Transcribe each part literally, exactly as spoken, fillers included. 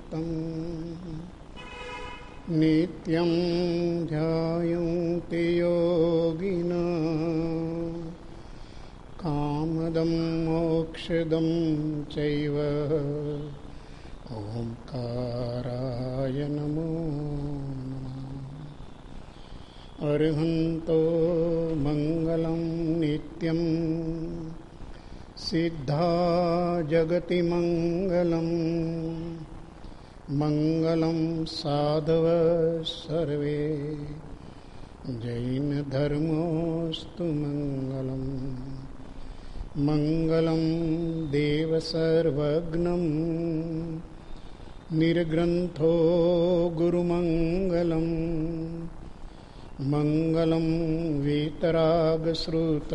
तं नित्यं ध्यायन्ति योगिनः कामदं मोक्षदं चैव ओंकाराय नमो नमः। अर्हन्तो मंगलं नित्यं सिद्धा जगति मंगलं मंगलं साधव सर्वे जैन धर्मोस्तु मंगलं मंगलं देव सर्वज्ञं निर्ग्रंथो गुरुमंगलं मंगलं वीतरागश्रुत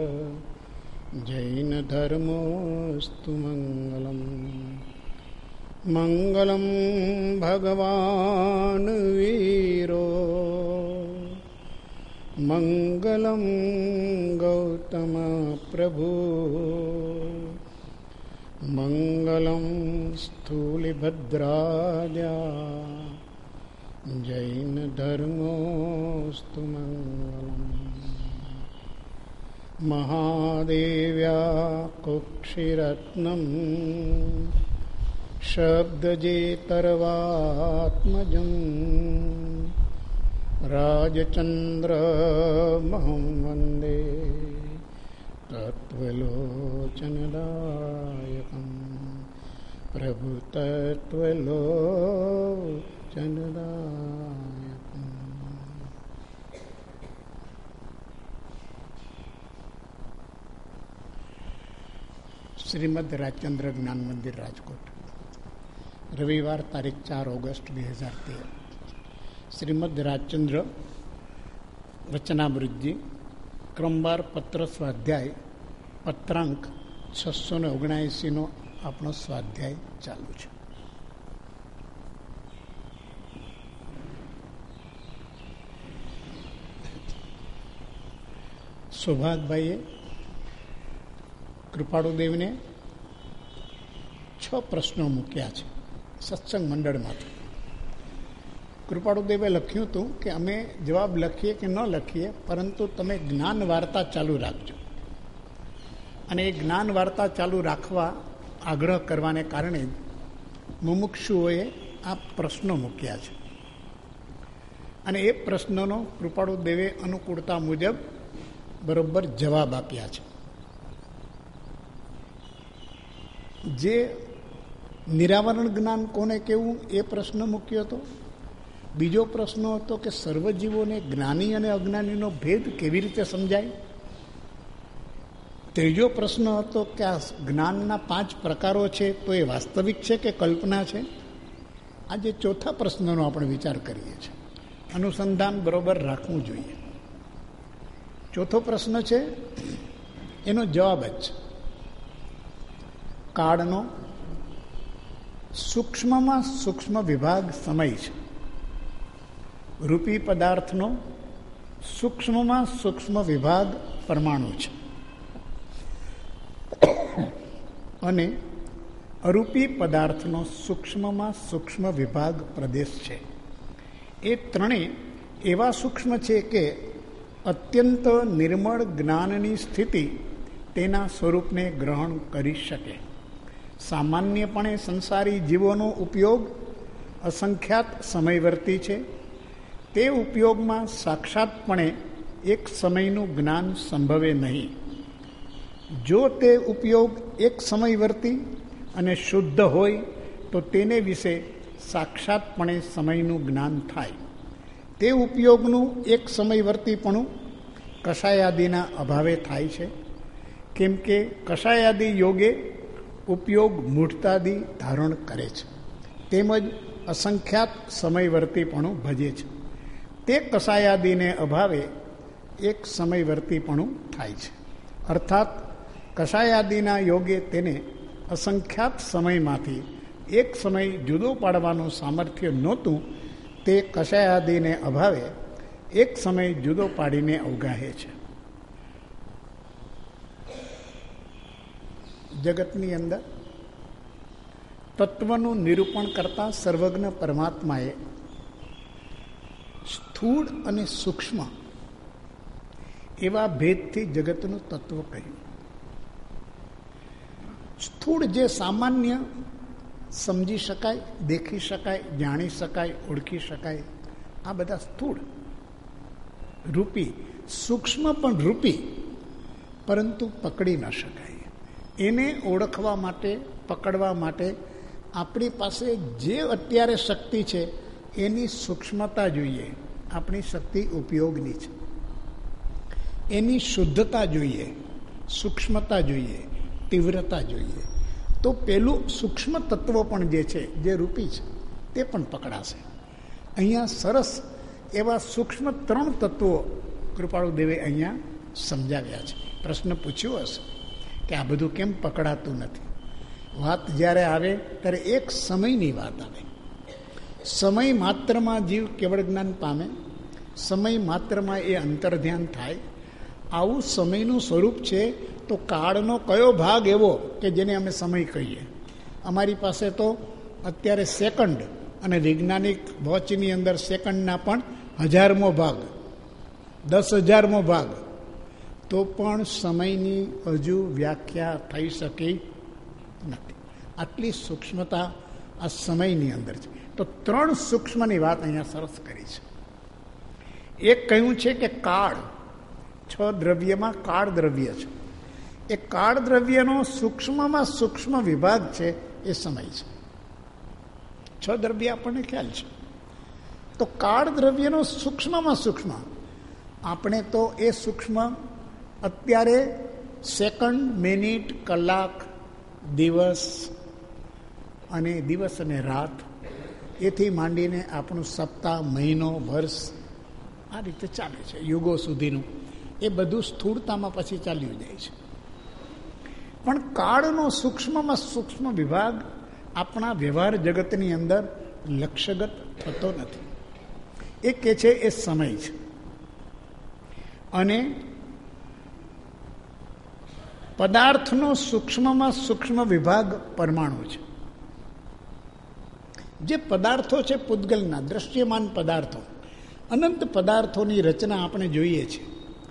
जैन धर्मोस्तु मंगलं मंगलं भगवान् वीरो मंगलं गौतम प्रभु मंगलं स्थूलिभद्राजा जैन धर्मोस्तु मंगलम्। महादेव्या कुक्षिरत्नं शब्दजेतर्वात्मजं राजचन्द्रमहं वन्दे तत्त्वलोचनदायकं प्रभु तत्त्वलोचनदायकम्। શ્રીમદ રાજચંદ્ર જ્ઞાન મંદિર રાજકોટ, રવિવાર તારીખ ચાર ઓગસ્ટ બે હજાર તેર. શ્રીમદ રાજચંદ્ર વચનામૃતજી ક્રમવાર પત્ર સ્વાધ્યાય પત્રાંક છસો ને ઓગણએંસીનો આપણો સ્વાધ્યાય ચાલુ છે. સૌભાગભાઈએ કૃપાળુદેવને છ પ્રશ્નો મૂક્યા છે સત્સંગ મંડળમાંથી. કૃપાળુદેવે લખ્યું હતું કે અમે જવાબ લખીએ કે ન લખીએ, પરંતુ તમે જ્ઞાન વાર્તા ચાલુ રાખજો. અને એ જ્ઞાન વાર્તા ચાલુ રાખવા આગ્રહ કરવાને કારણે મુમુક્ષુઓએ આ પ્રશ્નો મૂક્યા છે. અને એ પ્રશ્નોનો કૃપાળુદેવે અનુકૂળતા મુજબ બરોબર જવાબ આપ્યા છે. જે નિરાવરણ જ્ઞાન કોને કહેવું એ પ્રશ્ન મૂક્યો હતો. બીજો પ્રશ્ન હતો કે સર્વજીવોને જ્ઞાની અને અજ્ઞાનીનો ભેદ કેવી રીતે સમજાય. ત્રીજો પ્રશ્ન હતો કે આ જ્ઞાનના પાંચ પ્રકારો છે તો એ વાસ્તવિક છે કે કલ્પના છે. આજે ચોથા પ્રશ્નનો આપણે વિચાર કરીએ છીએ. અનુસંધાન બરોબર રાખવું જોઈએ. ચોથો પ્રશ્ન છે એનો જવાબ જ છે કાળનો સૂક્ષ્મમાં સૂક્ષ્મ વિભાગ સમય છે. રૂપી પદાર્થનો સૂક્ષ્મમાં સૂક્ષ્મ વિભાગ પરમાણુ છે અને અરૂપી પદાર્થનો સૂક્ષ્મમાં સૂક્ષ્મ વિભાગ પ્રદેશ છે. એ ત્રણેય એવા સૂક્ષ્મ છે કે અત્યંત નિર્મળ જ્ઞાનની સ્થિતિ તેના સ્વરૂપને ગ્રહણ કરી શકે. સામાન્યપણે સંસારી જીવોનો ઉપયોગ અસંખ્યાત સમયવર્તી છે. તે ઉપયોગમાં સાક્ષાતપણે એક સમયનું જ્ઞાન સંભવે નહીં. જો તે ઉપયોગ એક સમયવર્તી અને શુદ્ધ હોય તો તેને વિશે સાક્ષાતપણે સમયનું જ્ઞાન થાય. તે ઉપયોગનું એક સમયવર્તીપણું કષાયાદિના અભાવે થાય છે. કેમ કે કષાયાદી યોગે ઉપયોગ મૂઢતાદી ધારણ કરે છે, તેમજ અસંખ્યાત સમયવર્તીપણું ભજે છે. તે કષાયાદિને અભાવે એક સમયવર્તીપણું થાય છે. અર્થાત કષાયાદિના યોગે તેને અસંખ્યાત સમયમાંથી એક સમય જુદો પાડવાનું સામર્થ્ય નહોતું. તે કષાયાદિને અભાવે એક સમય જુદો પાડીને અવગાહે છે. જગતની અંદર તત્વનું નિરૂપણ કરતા સર્વજ્ઞ પરમાત્માએ સ્થૂળ અને સૂક્ષ્મ એવા ભેદથી જગતનું તત્વ કહ્યું. સ્થૂળ જે સામાન્ય સમજી શકાય, દેખી શકાય, જાણી શકાય, ઓળખી શકાય, આ બધા સ્થૂળ રૂપી. સૂક્ષ્મ પણ રૂપી, પરંતુ પકડી ન શકાય. એને ઓળખવા માટે, પકડવા માટે આપણી પાસે જે અત્યારે શક્તિ છે એની સૂક્ષ્મતા જોઈએ. આપણી શક્તિ ઉપયોગની છે, એની શુદ્ધતા જોઈએ, સૂક્ષ્મતા જોઈએ, તીવ્રતા જોઈએ. તો પેલું સૂક્ષ્મ તત્વ પણ જે છે, જે રૂપી છે, તે પણ પકડાશે. અહીંયા સરસ એવા સૂક્ષ્મ ત્રણ તત્વો કૃપાળુદેવે અહીંયા સમજાવ્યા છે. પ્રશ્ન પૂછ્યો હશે કે આ બધું કેમ પકડાતું નથી. વાત જ્યારે આવે ત્યારે એક સમયની વાત આવે. સમય માત્રમાં જીવ કેવળ જ્ઞાન પામે, સમય માત્રમાં એ અંતર્ધ્યાન થાય. આવું સમયનું સ્વરૂપ છે. તો કાળનો કયો ભાગ એવો કે જેને અમે સમય કહીએ? અમારી પાસે તો અત્યારે સેકન્ડ, અને વૈજ્ઞાનિક વોચની અંદર સેકન્ડના પણ હજારમો ભાગ, દસ હજારમો ભાગ, તો પણ સમયની હજુ વ્યાખ્યા થઈ શકી નથી. આટલી સૂક્ષ્મતા આ સમયની અંદર છે. તો ત્રણ સૂક્ષ્મની વાત અહીંયા સરસ કરી છે. એક કહ્યું છે કે કાળ, છ દ્રવ્યમાં કાળ દ્રવ્ય છે. એ કાળ દ્રવ્યનો સૂક્ષ્મમાં સૂક્ષ્મ વિભાગ છે એ સમય છે. છ દ્રવ્ય આપણને ખ્યાલ છે. તો કાળ દ્રવ્યનો સૂક્ષ્મમાં સૂક્ષ્મ, આપણે તો એ સૂક્ષ્મ અત્યારે સેકન્ડ, મિનિટ, કલાક, દિવસ અને દિવસ અને રાત, એથી માંડીને આપણું સપ્તાહ, મહિનો, વર્ષ, આ રીતે ચાલે છે યુગો સુધીનું. એ બધું સ્થૂળતામાં પછી ચાલ્યું જાય છે. પણ કાળનો સૂક્ષ્મમાં સૂક્ષ્મ વિભાગ આપણા વ્યવહાર જગતની અંદર લક્ષ્યગત થતો નથી. એ કે છે એ સમય છે. અને પદાર્થનો સૂક્ષ્મમાં સૂક્ષ્મ વિભાગ પરમાણુ છે. જે પદાર્થો છે પૂતગલના દ્રશ્યમાન પદાર્થો, અનંત પદાર્થોની રચના આપણે જોઈએ છીએ.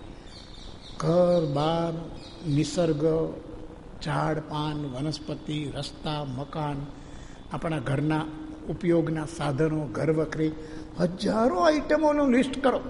ઘર બાર, નિસર્ગ, ઝાડ પાન, વનસ્પતિ, રસ્તા, મકાન, આપણા ઘરના ઉપયોગના સાધનો, ઘર વખરી, હજારો આઈટમોનું લિસ્ટ કરો.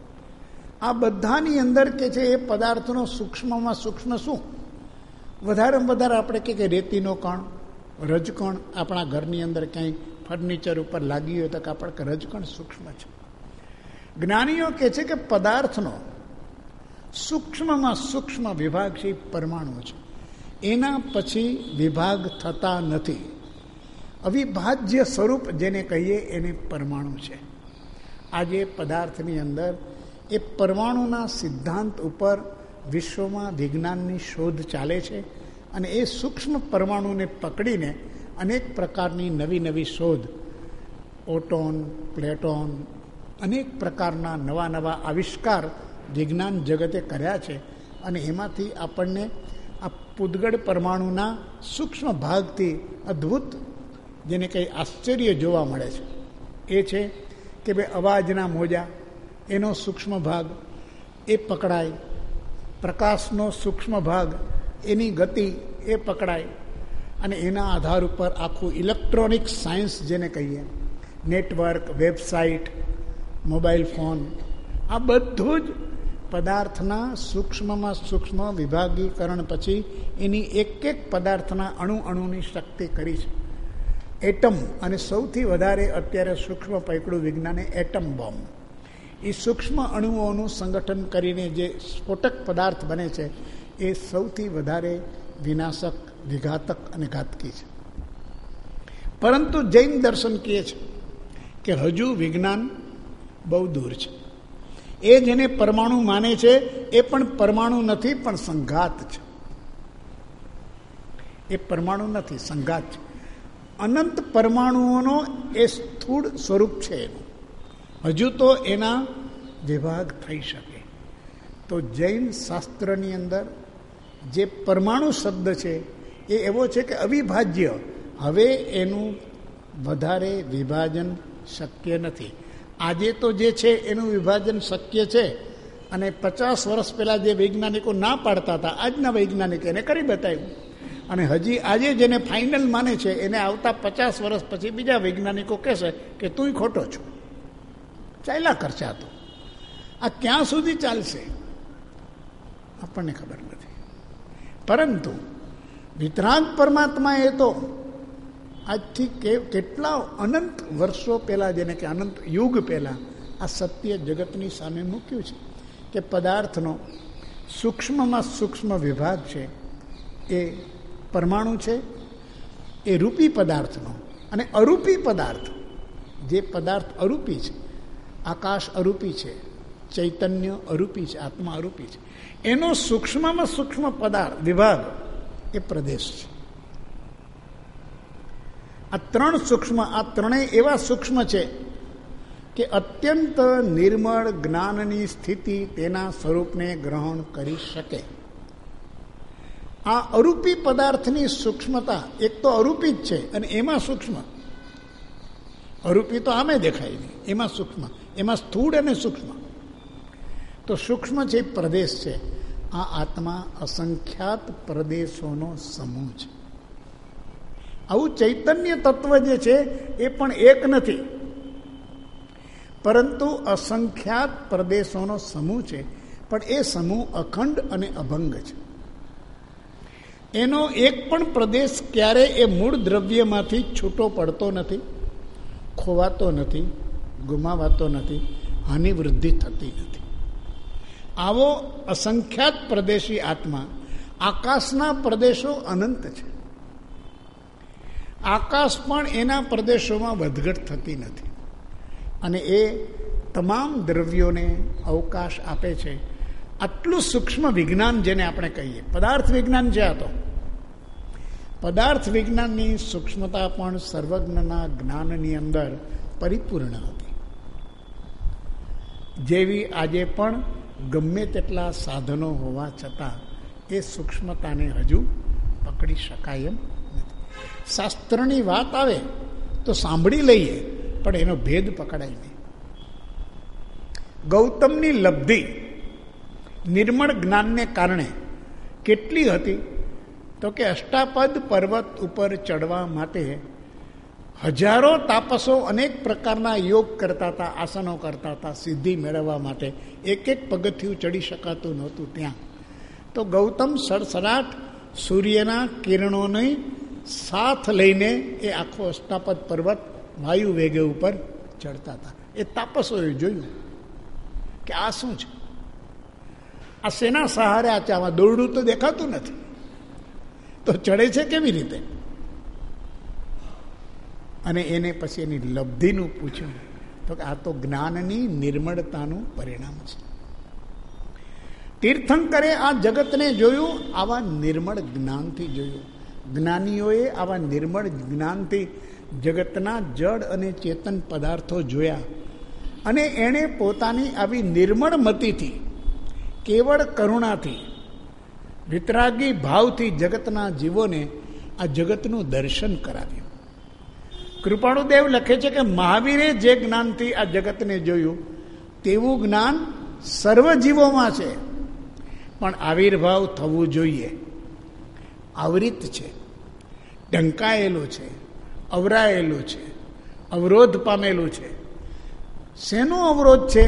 આ બધાની અંદર કે છે એ પદાર્થનો સૂક્ષ્મમાં સૂક્ષ્મ શું? વધારેમાં વધારે આપણે કે રેતીનો કણ, રજકણ, આપણા ઘરની અંદર ક્યાંય ફર્નિચર ઉપર લાગી હોય તો આપણે કે રજકણ સૂક્ષ્મ છે. જ્ઞાનીઓ કહે છે કે પદાર્થનો સૂક્ષ્મમાં સૂક્ષ્મ વિભાગ છે પરમાણુ છે. એના પછી વિભાગ થતા નથી. અવિભાજ્ય સ્વરૂપ જેને કહીએ એને પરમાણુ છે. આજે પદાર્થની અંદર એ પરમાણુના સિદ્ધાંત ઉપર વિશ્વમાં વિજ્ઞાનની શોધ ચાલે છે. અને એ સૂક્ષ્મ પરમાણુને પકડીને અનેક પ્રકારની નવી નવી શોધ, ઓટોન, પ્લેટોન, અનેક પ્રકારના નવા નવા આવિષ્કાર વિજ્ઞાન જગતે કર્યા છે. અને એમાંથી આપણને આ પૂતગળ પરમાણુના સૂક્ષ્મ ભાગથી અદ્ભુત, જેને કંઈ આશ્ચર્ય જોવા મળે છે. એ છે કે ભાઈ અવાજના મોજા, એનો સૂક્ષ્મ ભાગ એ પકડાય. પ્રકાશનો સૂક્ષ્મ ભાગ, એની ગતિ એ પકડાય. અને એના આધાર ઉપર આખું ઇલેક્ટ્રોનિક સાયન્સ જેને કહીએ, નેટવર્ક, વેબસાઇટ, મોબાઈલ ફોન, આ બધું જ પદાર્થના સૂક્ષ્મમાં સૂક્ષ્મ વિભાગીકરણ પછી એની એક એક પદાર્થના અણુ અણુની શક્તિ કરી છે. એટમ, અને સૌથી વધારે અત્યારે સૂક્ષ્મ પકડ્યું વિજ્ઞાને એટમ બોમ્બ. એ સૂક્ષ્મ અણુઓનું સંગઠન કરીને જે સ્ફોટક પદાર્થ બને છે એ સૌથી વધારે વિનાશક, વિઘાતક અને ઘાતકી છે. પરંતુ જૈન દર્શન કહે છે કે હજુ વિજ્ઞાન બહુ દૂર છે. એ જેને પરમાણુ માને છે એ પણ પરમાણુ નથી, પણ સંઘાત છે. એ પરમાણુ નથી, સંઘાત છે. અનંત પરમાણુઓનો એ સ્થૂળ સ્વરૂપ છે એનું. હજુ તો એના વિભાગ થઈ શકે. તો જૈન શાસ્ત્રની અંદર જે પરમાણુ શબ્દ છે એ એવો છે કે અવિભાજ્ય, હવે એનું વધારે વિભાજન શક્ય નથી. આજે તો જે છે એનું વિભાજન શક્ય છે, અને પચાસ વર્ષ પહેલાં જે વૈજ્ઞાનિકો ના પાડતા હતા, આજના વૈજ્ઞાનિક એને કરી બતાવ્યું. અને હજી આજે જેને ફાઇનલ માને છે એને આવતા પચાસ વર્ષ પછી બીજા વૈજ્ઞાનિકો કહેશે કે તું ખોટો છો. ચાલ્યા કરશે. આ તો આ ક્યાં સુધી ચાલશે આપણને ખબર નથી. પરંતુ વિતરાગ પરમાત્મા એ તો આજથી કે કેટલા અનંત વર્ષો પહેલાં, જેને કે અનંત યુગ પહેલાં આ સત્ય જગતની સામે મૂક્યું છે કે પદાર્થનો સૂક્ષ્મમાં સૂક્ષ્મ વિભાગ છે એ પરમાણુ છે, એ રૂપી પદાર્થનો. અને અરૂપી પદાર્થ, જે પદાર્થ અરૂપી છે, આકાશ અરૂપી છે, ચૈતન્ય અરૂપી છે, આત્મા અરૂપી છે, એનો સૂક્ષ્મમાં સૂક્ષ્મ પદાર્થ વિભાગ એ પ્રદેશ છે. આ ત્રણ સૂક્ષ્મ, આ ત્રણેય એવા સૂક્ષ્મ છે કે અત્યંત નિર્મળ જ્ઞાનની સ્થિતિ તેના સ્વરૂપને ગ્રહણ કરી શકે. આ અરૂપી પદાર્થની સૂક્ષ્મતા એક તો અરૂપી જ છે, અને એમાં સૂક્ષ્મ. અરૂપી તો આમે દેખાય નહીં, એમાં સૂક્ષ્મ, એમાં સ્થૂળ અને સૂક્ષ્મ. તો સૂક્ષ્મ જે પ્રદેશ છે, આ આત્મા અસંખ્યાત પ્રદેશોનો સમૂહ છે. આવું ચૈતન્ય તત્વ જે છે એ પણ એક નથી, પરંતુ અસંખ્યાત પ્રદેશોનો સમૂહ છે. પણ એ સમૂહ અખંડ અને અભંગ છે. એનો એક પણ પ્રદેશ ક્યારે એ મૂળ દ્રવ્યમાંથી છૂટો પડતો નથી, ખોવાતો નથી, ગુમાવાતો નથી, હાનિ વૃદ્ધિ થતી નથી. આવો અસંખ્યાત પ્રદેશી આત્મા. આકાશના પ્રદેશો અનંત છે. આકાશ પણ એના પ્રદેશોમાં વધઘટ થતી નથી, અને એ તમામ દ્રવ્યોને અવકાશ આપે છે. આટલું સૂક્ષ્મ વિજ્ઞાન જેને આપણે કહીએ, પદાર્થ વિજ્ઞાન છે. આ તો પદાર્થ વિજ્ઞાનની સૂક્ષ્મતા પણ સર્વજ્ઞના જ્ઞાનની અંદર પરિપૂર્ણ હતી. જેવી આજે પણ ગમે તેટલા સાધનો હોવા છતાં એ સૂક્ષ્મતાને હજુ પકડી શકાય એમ નથી. શાસ્ત્રની વાત આવે તો સાંભળી લઈએ, પણ એનો ભેદ પકડાય નહીં. ગૌતમની લબ્ધિ નિર્મળ જ્ઞાનને કારણે કેટલી હતી તો કે અષ્ટાપદ પર્વત ઉપર ચડવા માટે હજારો તાપસો અનેક પ્રકારના યોગ કરતા હતા, આસનો કરતા હતા, સિદ્ધિ મેળવવા માટે. એક એક પગથિયું ચડી શકાતું નહોતું ત્યાં. તો ગૌતમ સડસડાટ સૂર્યના કિરણોની સાથ લઈને એ આખો અષ્ટાપદ પર્વત વાયુ વેગે ઉપર ચડતા હતા. એ તાપસોએ જોયું કે આ શું છે, આ શેના સહારે આ ચામાં દોરડું તો દેખાતું નથી, તો ચડે છે કેવી રીતે? અને એને પછી એની લબ્ધિનું પૂછ્યું તો કે આ તો જ્ઞાનની નિર્મળતાનું પરિણામ છે. તીર્થંકરે આ જગતને જોયું, આવા નિર્મળ જ્ઞાનથી જોયું. જ્ઞાનીઓએ આવા નિર્મળ જ્ઞાનથી જગતના જડ અને ચેતન પદાર્થો જોયા, અને એણે પોતાની આવી નિર્મળ મતિથી, કેવળ કરુણાથી, વિતરાગી ભાવથી જગતના જીવોને આ જગતનું દર્શન કરાવ્યું. કૃપાળુદેવ લખે છે કે મહાવીરે જે જ્ઞાનથી આ જગતને જોયું તેવું જ્ઞાન સર્વજીવોમાં છે, પણ આવિર્ભાવ થવું જોઈએ. આવરિત છે, ઢંકાયેલું છે, અવરાયેલું છે, અવરોધ પામેલું છે. શેનો અવરોધ છે?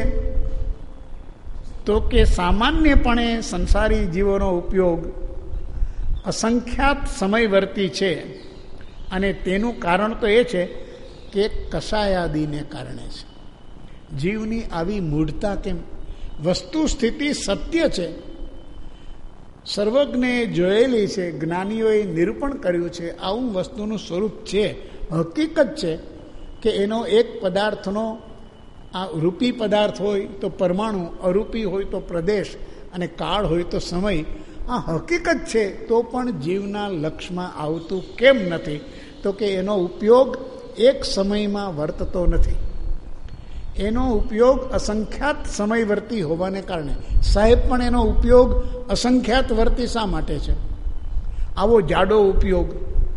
તો કે સામાન્યપણે સંસારી જીવોનો ઉપયોગ અસંખ્યાત સમયવર્તી છે, અને તેનું કારણ તો એ છે કે કષાયાદિને કારણે છે. જીવની આવી મૂઢતા કેમ? વસ્તુ સ્થિતિ સત્ય છે, સર્વજ્ઞએ જોયેલી છે, જ્ઞાનીઓએ નિરૂપણ કર્યું છે. આવું વસ્તુનું સ્વરૂપ છે, હકીકત છે કે એનો એક પદાર્થનો, આ રૂપી પદાર્થ હોય તો પરમાણુ, અરૂપી હોય તો પ્રદેશ, અને કાળ હોય તો સમય. આ હકીકત છે, તો પણ જીવના લક્ષમાં આવતું કેમ નથી? તો કે એનો ઉપયોગ એક સમયમાં વર્તતો નથી. એનો ઉપયોગ અસંખ્યાત સમયવર્તી હોવાને કારણે. સાહેબ પણ એનો ઉપયોગ અસંખ્યાત વર્તી શા માટે છે? આવો જાડો ઉપયોગ,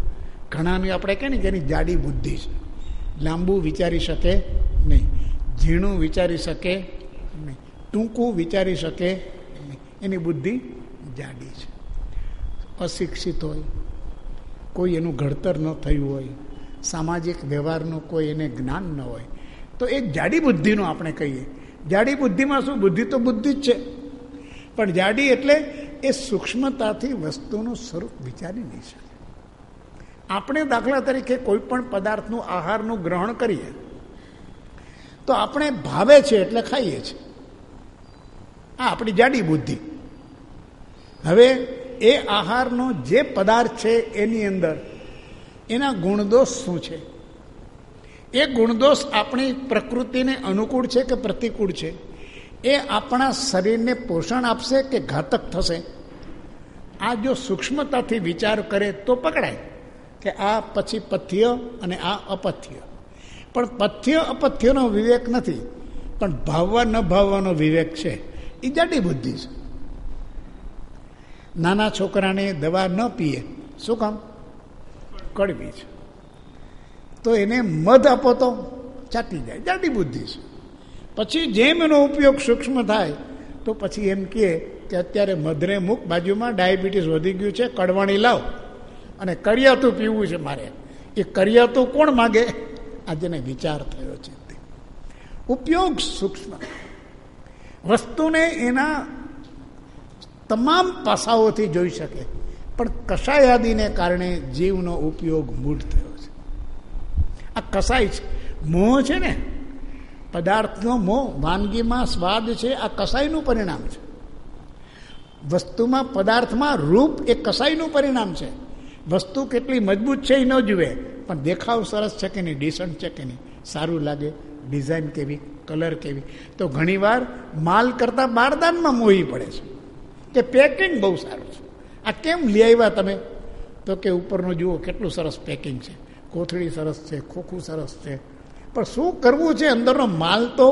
ઘણાની આપણે કહે ને કે એની જાડી બુદ્ધિ છે, લાંબુ વિચારી શકે નહીં, ઝીણું વિચારી શકે નહીં, ટૂંકું વિચારી શકે નહીં, એની બુદ્ધિ જાડી છે. અશિક્ષિત હોય, કોઈ એનું ઘડતર ન થયું હોય, સામાજિક વ્યવહારનું કોઈ એને જ્ઞાન ન હોય, તો એ જાડી બુદ્ધિનું આપણે કહીએ. જાડી બુદ્ધિમાં શું? બુદ્ધિ તો બુદ્ધિ જ છે, પણ જાડી એટલે એ સૂક્ષ્મતાથી વસ્તુનું સ્વરૂપ વિચારી નહીં શકે. આપણે દાખલા તરીકે કોઈ પણ પદાર્થનું આહારનું ગ્રહણ કરીએ તો આપણે ભાવે છે એટલે ખાઈએ છીએ, આ આપણી જાડી બુદ્ધિ. હવે એ આહારનો જે પદાર્થ છે એની અંદર એના ગુણદોષ શું છે, એ ગુણદોષ આપણી પ્રકૃતિને અનુકૂળ છે કે પ્રતિકૂળ છે, એ આપણા શરીરને પોષણ આપશે કે ઘાતક થશે, આ જો સૂક્ષ્મતાથી વિચાર કરે તો પકડાય કે આ પછી પથ્ય અને આ અપથ્ય. પણ પથ્ય અપથ્યનો વિવેક નથી, પણ ભાવવા ન ભાવવાનો વિવેક છે, એ જાડી બુદ્ધિ છે. નાના છોકરાને દવા ન પીએ, શું કામ? કડવી છે, તો એને મધ આપો તો ચાટી જાય, જાડી બુદ્ધિ છે. પછી જેમ એનો ઉપયોગ સૂક્ષ્મ થાય તો પછી એમ કહે કે અત્યારે મધને મૂક બાજુમાં, ડાયાબિટીસ વધી ગયું છે, કડવાણી લાવ અને કરિયાતું પીવું છે મારે. એ કરિયાતું કોણ માગે? આ જેને વિચાર થયો છે તે. ઉપયોગ સૂક્ષ્મ, વસ્તુને એના તમામ પાસાઓથી જોઈ શકે, પણ કષાયાદીને કારણે જીવનો ઉપયોગ મૂળ થયો છે. આ કસાય છે, મોહ છે ને, પદાર્થનો મોહ, વાનગીમાં સ્વાદ છે, આ કસાયનું પરિણામ છે. વસ્તુમાં, પદાર્થમાં રૂપ એ કસાયનું પરિણામ છે. વસ્તુ કેટલી મજબૂત છે એ ન જુએ, પણ દેખાવ સરસ છે કે નહીં, ડિસન્ટ છે કે નહીં, સારું લાગે, ડિઝાઇન કેવી, કલર કેવી. તો ઘણીવાર માલ કરતાં બારદાનમાં મોહી પડે છે કે પેકિંગ બહુ સારું છે, આ કેમ લઈ આવ્યા તમે? તો કે ઉપરનું જુઓ કેટલું સરસ પેકિંગ છે, કોથળી સરસ છે, ખોખું સરસ છે, પણ શું કરવું છે? અંદરનો માલ તો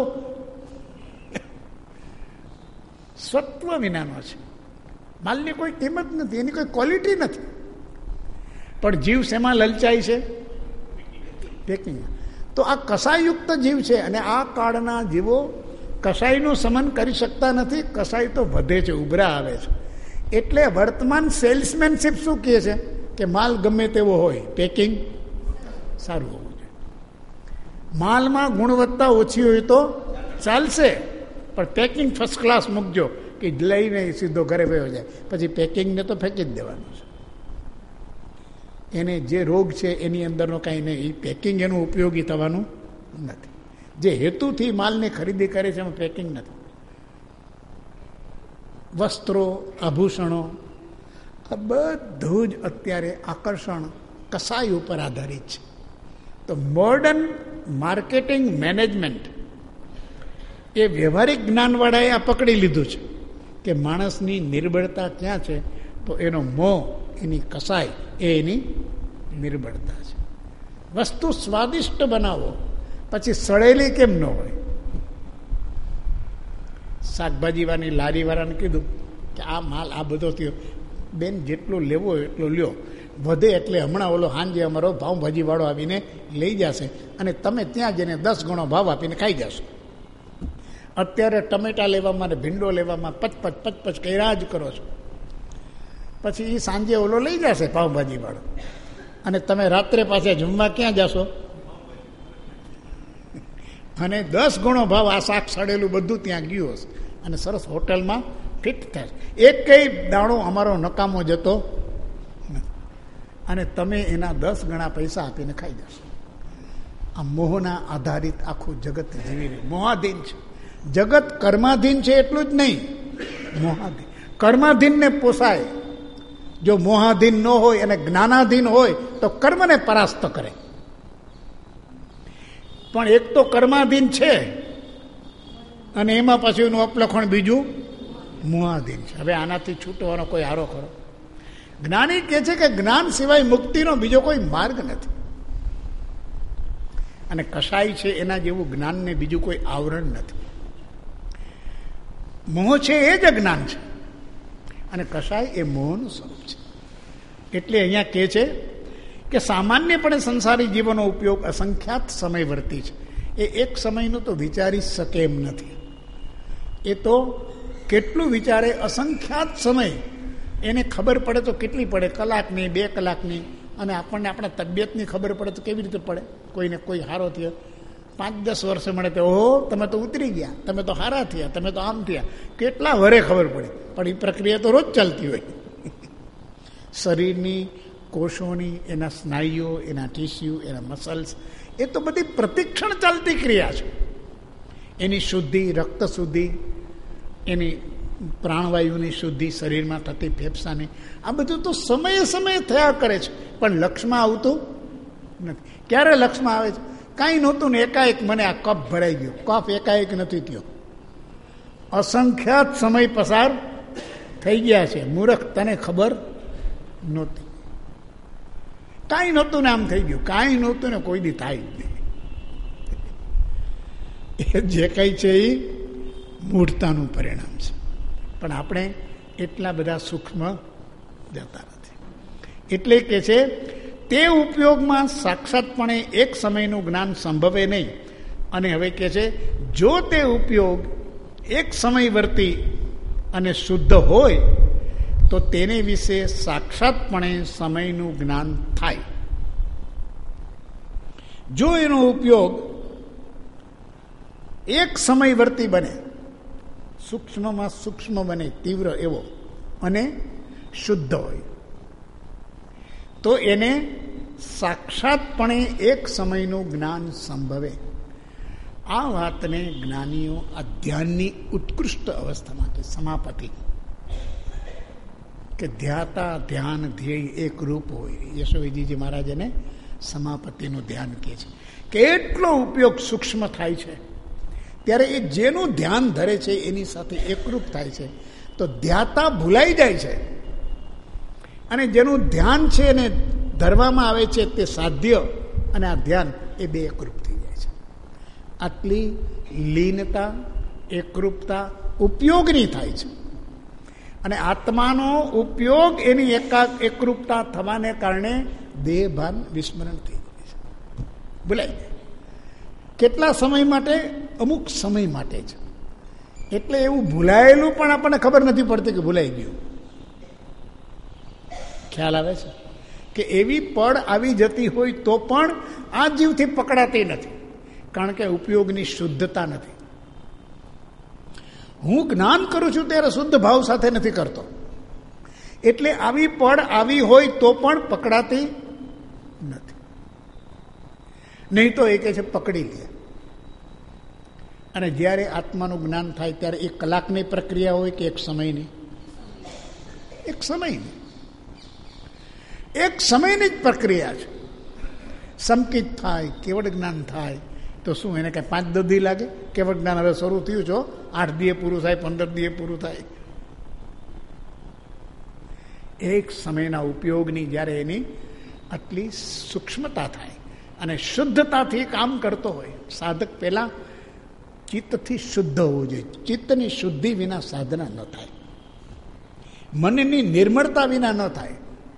સત્વ વિનાનો છે, માલની કોઈ કિંમત નથી, એની કોઈ ક્વોલિટી નથી. પણ જીવ શેમાં લલચાય છે? પેકિંગ. તો આ કસાયુક્ત જીવ છે, અને આ કાળના જીવો કસાઈનું સમન કરી શકતા નથી. કસાઈ તો વધે છે, ઉભરા આવે છે. એટલે વર્તમાન સેલ્સમેનશીપ શું કહે છે કે માલ ગમે તેવો હોય, પેકિંગ સારું હોવું જોઈએ. માલમાં ગુણવત્તા ઓછી હોય તો ચાલશે, પણ પેકિંગ ફર્સ્ટ ક્લાસ મૂકજો કે લઈને સીધો ઘરે વયો જાય, પછી પેકિંગને તો ફેંકી જ દેવાનું છે. એને જે રોગ છે એની અંદરનો કાંઈ નહીં, એ પેકિંગ એનું ઉપયોગી થવાનું નથી. જે હેતુથી માલની ખરીદી કરે છે એમાં પેકિંગ નથી. વસ્ત્રો, આભૂષણો, આ બધું જ અત્યારે આકર્ષણ કસાઈ ઉપર આધારિત છે. તો મોડર્ન માર્કેટિંગ મેનેજમેન્ટ એ વ્યવહારિક જ્ઞાનવાળાએ આ પકડી લીધું છે કે માણસની નિર્બળતા ક્યાં છે, તો એનો મોહ, એની કસાઈ એ એની નિર્બળતા છે. વસ્તુ સ્વાદિષ્ટ બનાવો, પછી સડેલી કેમ ન હોય? શાકભાજીવાળાની લારીવાળાને કીધું કે આ માલ આ બધો થયો, બેન જેટલો લેવો હોય એટલો લ્યો, વધે એટલે હમણાં ઓલો હાંજે અમારો પાઉંભાજીવાળો આવીને લઈ જશે અને તમે ત્યાં જઈને દસ ગણો ભાવ આપીને ખાઈ જશો. અત્યારે ટમેટા લેવામાં ને ભીંડો લેવામાં પચપચ પચપચ કર્યા જ કરો છો. પછી એ સાંજે ઓલો લઈ જશે પાઉંભાજીવાળો, અને તમે રાત્રે પાછા જમવા ક્યાં જશો? અને દસ ગણો ભાવ આ શાક સડેલું બધું ત્યાં ગયું હશે, અને સરસ હોટલમાં ફિટ થાય. એક કઈ દાણો અમારો નકામો જતો નથી, અને તમે એના દસ ગણા પૈસા આપીને ખાઈ જશો. આ મોહના આધારિત આખું જગત જીવી રહ્યું, મોહાધીન છે જગત. કર્માધીન છે એટલું જ નહીં, મોહાધીન. કર્માધીનને પોસાય, જો મોહાધીન ન હોય અને જ્ઞાનાધીન હોય તો કર્મને પરાસ્ત કરે. પણ એક તો કર્માધીન છે અને એમાં પાછું એનું અપલખણ બીજું મોહાધીન છે. હવે આનાથી છૂટવાનો કોઈ આરો ખરો? જ્ઞાની કહે છે કે જ્ઞાન સિવાય મુક્તિનો બીજો કોઈ માર્ગ નથી, અને કસાય છે એના જેવું જ્ઞાનને બીજું કોઈ આવરણ નથી. મોહ છે એ જ જ્ઞાન છે, અને કસાય એ મોહનું સ્વરૂપ છે. એટલે અહીંયા કહે છે કે સામાન્યપણે સંસારી જીવનનો ઉપયોગ અસંખ્યાત સમય વર્તી છે. એ એક સમયનું તો વિચારી શકે એમ નથી. એ તો કેટલું વિચારે, અસંખ્યાત સમય એને ખબર પડે તો કેટલી પડે, કલાકની, બે કલાકની. અને આપણને આપણા તબિયતની ખબર પડે તો કેવી રીતે પડે? કોઈને કોઈ હારો થયો પાંચ દસ વર્ષે મળે તો ઓહો તમે તો ઉતરી ગયા, તમે તો હારા થયા, તમે તો આમ થયા, કેટલા વરે ખબર પડે. પણ એ પ્રક્રિયા તો રોજ ચાલતી હોય. શરીરની કોષોની, એના સ્નાયુઓ, એના ટીસ્યુ, એના મસલ્સ, એ તો બધી પ્રતિક્ષણ ચાલતી ક્રિયા છે. એની શુદ્ધિ, રક્ત શુદ્ધિ, એની પ્રાણવાયુની શુદ્ધિ, શરીરમાં થતી ફેફસાની, આ બધું તો સમયે સમયે થયા કરે છે. પણ લક્ષમાં આવતું નથી. ક્યારે લક્ષમાં આવે છે? કાંઈ નહોતું ને એકાએક મને આ કફ ભરાઈ ગયો. કફ એકાએક નથી થયો, અસંખ્યાત સમય પસાર થઈ ગયા છે. મૂર્ખ, તને ખબર નહોતી. કાંઈ નહોતું ને આમ થઈ ગયું. કાંઈ નહોતું ને કોઈ દી થાય જ નહીં. એ જે કંઈ છે એ મૂઢતાનું પરિણામ છે. પણ આપણે એટલા બધા સૂક્ષ્મ જતા નથી. એટલે કે છે તે ઉપયોગમાં સાક્ષાતપણે એક સમયનું જ્ઞાન સંભવે નહીં. અને હવે કે છે જો તે ઉપયોગ એક સમય વર્તી અને શુદ્ધ હોય તો તેને વિશે સાક્ષાતપણે સમયનું જ્ઞાન થાય. જો એનો ઉપયોગ એક સમય વર્તી બને, સૂક્ષ્મમાં સૂક્ષ્મ બને, તીવ્ર એવો, અને શુદ્ધ હોય તો એને સાક્ષાતપણે એક સમયનું જ્ઞાન સંભવે. આ વાતને જ્ઞાનીઓ આ ધ્યાનની ઉત્કૃષ્ટ અવસ્થામાં કે સમાપતિ, કે ધ્યાતા ધ્યાન ધ્યેય એક રૂપ હોય. યશોવીજીજી મહારાજ એને સમાપતિનું ધ્યાન કહે છે. કે એટલો ઉપયોગ સૂક્ષ્મ થાય છે ત્યારે એ જેનું ધ્યાન ધરે છે એની સાથે એકરૂપ થાય છે. તો ધ્યાતા ભૂલાઈ જાય છે, અને જેનું ધ્યાન છે એને ધરવામાં આવે છે તે સાધ્ય અને આ ધ્યાન એ બે એકરૂપ થઈ જાય છે. આટલી લીનતા, એકરૂપતા ઉપયોગની થાય છે. અને આત્માનો ઉપયોગ એની એકા એકરૂપતા થવાને કારણે દેહ ભાન વિસ્મરણ થઈ જાય છે, ભૂલાઈ જાય. કેટલા સમય માટે? અમુક સમય માટે છે. એટલે એવું ભૂલાયેલું પણ આપણને ખબર નથી પડતી કે ભૂલાઈ ગયું. ખ્યાલ આવે છે કે એવી પડ આવી જતી હોય તો પણ આ જીવથી પકડાતી નથી, કારણ કે ઉપયોગની શુદ્ધતા નથી. હું જ્ઞાન કરું છું ત્યારે શુદ્ધ ભાવ સાથે નથી કરતો, એટલે આવી પડ આવી હોય તો પણ પકડાતી નથી. નહીં તો એ કહે છે પકડી લે. અને જ્યારે આત્માનું જ્ઞાન થાય ત્યારે એક કલાકની પ્રક્રિયા હોય કે એક સમયની? એક સમયની, એક સમયની જ પ્રક્રિયા છે. સંકિત થાય, કેવળ જ્ઞાન થાય તો શું એને કાંઈ પાંચ દસ દી લાગે? કેવળ જ્ઞાન હવે શરૂ થયું છો, આઠ દીએ પૂરું થાય, પંદર દીએ પૂરું થાય. એક સમયના ઉપયોગની જ્યારે એની આટલી સૂક્ષ્મતા થાય અને શુદ્ધતાથી કામ કરતો હોય. સાધક પહેલા ચિત્તથી શુદ્ધ હોવું જોઈએ. ચિત્તની શુદ્ધિ વિના સાધના ન થાય, મનની નિર્મળતા વિના ન થાય.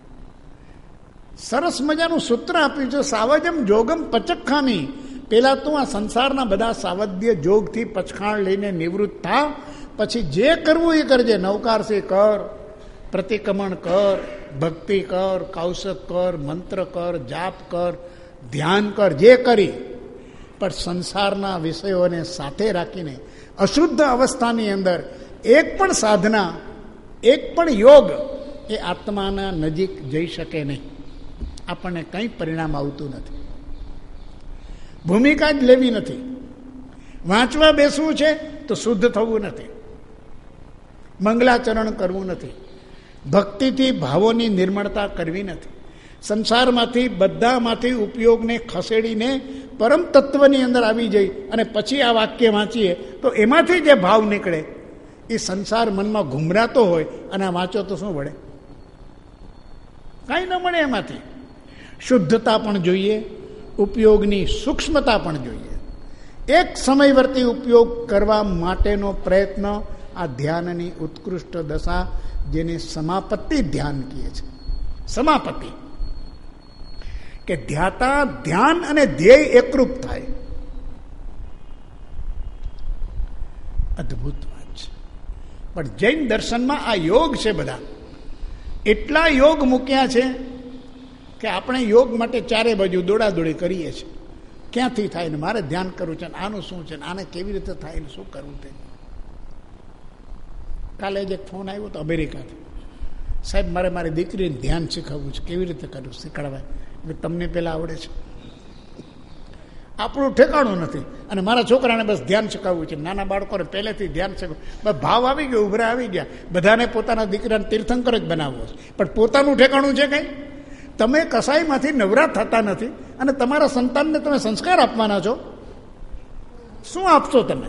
સરસ મજાનું સૂત્ર આપ્યું છે, સાવજમ જોગમ પચખામી. પેલા તું આ સંસારના બધા સાવધ્ય જોગથી પચખાણ લઈને નિવૃત્ત થા, પછી જે કરવું એ કરજે. નવકારથી કર, પ્રતિક્રમણ કર, ભક્તિ કર, કૌશક કર, મંત્ર કર, જાપ કર, ધ્યાન કર, જે કરી. પણ સંસારના વિષયોને સાથે રાખીને અશુદ્ધ અવસ્થાની અંદર એક પણ સાધના, એક પણ યોગ એ આત્માના નજીક જઈ શકે નહીં. આપણને કંઈ પરિણામ આવતું નથી. ભૂમિકા જ લેવી નથી. વાંચવા બેસવું છે તો શુદ્ધ થવું નથી, મંગલાચરણ કરવું નથી, ભક્તિથી ભાવોની નિર્મળતા કરવી નથી. સંસારમાંથી બધામાંથી ઉપયોગને ખસેડીને પરમ તત્વની અંદર આવી જઈ અને પછી આ વાક્ય વાંચીએ તો એમાંથી જે ભાવ નીકળે એ સંસાર મનમાં ઘૂમરાતો હોય અને આ વાંચો તો શું વળે? કાંઈ ન મળે એમાંથી. શુદ્ધતા પણ જોઈએ, ઉપયોગની સૂક્ષ્મતા પણ જોઈએ. એક સમયવર્તી ઉપયોગ કરવા માટેનો પ્રયત્ન આ ધ્યાનની ઉત્કૃષ્ટ દશા, જેને સમાપત્તિ ધ્યાન કહે છે. સમાપત્તિ કે ધ્યાતા ધ્યાન અને ધ્યેય એકરૂપ થાય. અદ્ભુત વાત છે. પણ જૈન દર્શનમાં આ યોગ છે. બધા એટલા યોગ મૂક્યા છે કે આપણે યોગ માટે ચારે બાજુ દોડાદોડી કરીએ છીએ. ક્યાંથી થાય ને મારે ધ્યાન કરવું છે, આનું શું છે, આને કેવી રીતે થાય ને શું કરવું તે. કાલે જ એક ફોન આવ્યો તો અમેરિકાથી, સાહેબ મારે મારી દીકરીને ધ્યાન શીખવવું છે, કેવી રીતે કરવું શીખવાડવાય? એટલે તમને પહેલાં આવડે છે, આપણું ઠેકાણું નથી, અને મારા છોકરાને બસ ધ્યાન શીખવવું છે. નાના બાળકોને પહેલેથી ધ્યાન શીખવું, બસ ભાવ આવી ગયો, ઉભરા આવી ગયા. બધાને પોતાના દીકરાને તીર્થંકર જ બનાવવો છે, પણ પોતાનું ઠેકાણું છે કંઈ? તમે કસાઈમાંથી નવરા થતા નથી અને તમારા સંતાનને તમે સંસ્કાર આપવાના છો. શું આપશો તમે?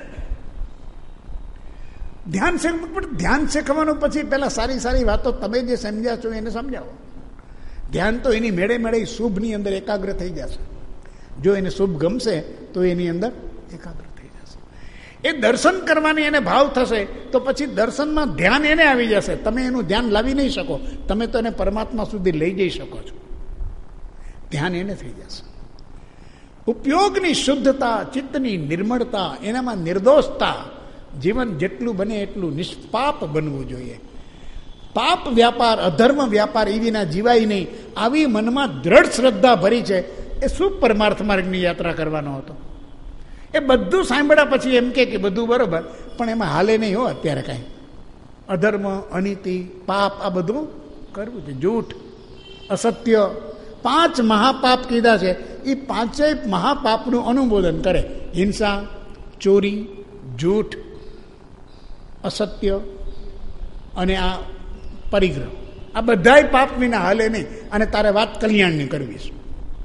ધ્યાન શીખવું, પણ ધ્યાન શીખવાનું પછી પહેલા સારી સારી વાતો તમે જે સમજ્યા છો એને સમજાવો. ધ્યાન તો એની મેળે મેળે શુભની અંદર એકાગ્ર થઈ જશે. જો એને શુભ ગમશે તો એની અંદર એકાગ્ર થઈ જશે. એ દર્શન કરવાની એને ભાવ થશે તો પછી દર્શનમાં ધ્યાન એને આવી જશે. તમે એનું ધ્યાન લાવી નહીં શકો, તમે તો એને પરમાત્મા સુધી લઈ જઈ શકો છો. ધ્યાન એને થઈ જશે. ઉપયોગની શુદ્ધતા, ચિત્તની નિર્મળતા, એનામાં નિર્દોષતા, જીવન જેટલું બને એટલું નિષ્પાપ બનવું જોઈએ. પાપ વ્યાપાર, અધર્મ વ્યાપાર એ વિના જીવાય નહીં. આવી મનમાં દ્રઢ શ્રદ્ધા ભરી છે. એ શું પરમાર્થ માર્ગની યાત્રા કરવાનો હતો? એ બધું સાંભળ્યા પછી એમ કે બધું બરોબર, પણ એમાં હાલે નહીં હો અત્યારે કાંઈ. અધર્મ, અનીતિ, પાપ આ બધું કરવું છે. જૂઠ, અસત્ય, પાંચ મહાપાપ કીધા છે. એ પાંચેય મહાપાપનું અનુમોદન કરે. હિંસા, ચોરી, જૂઠ, અસત્ય અને આ પરિગ્રહ, આ બધાય પાપ વિના હાલે નહીં. અને તારે વાત કલ્યાણની કરવી છે.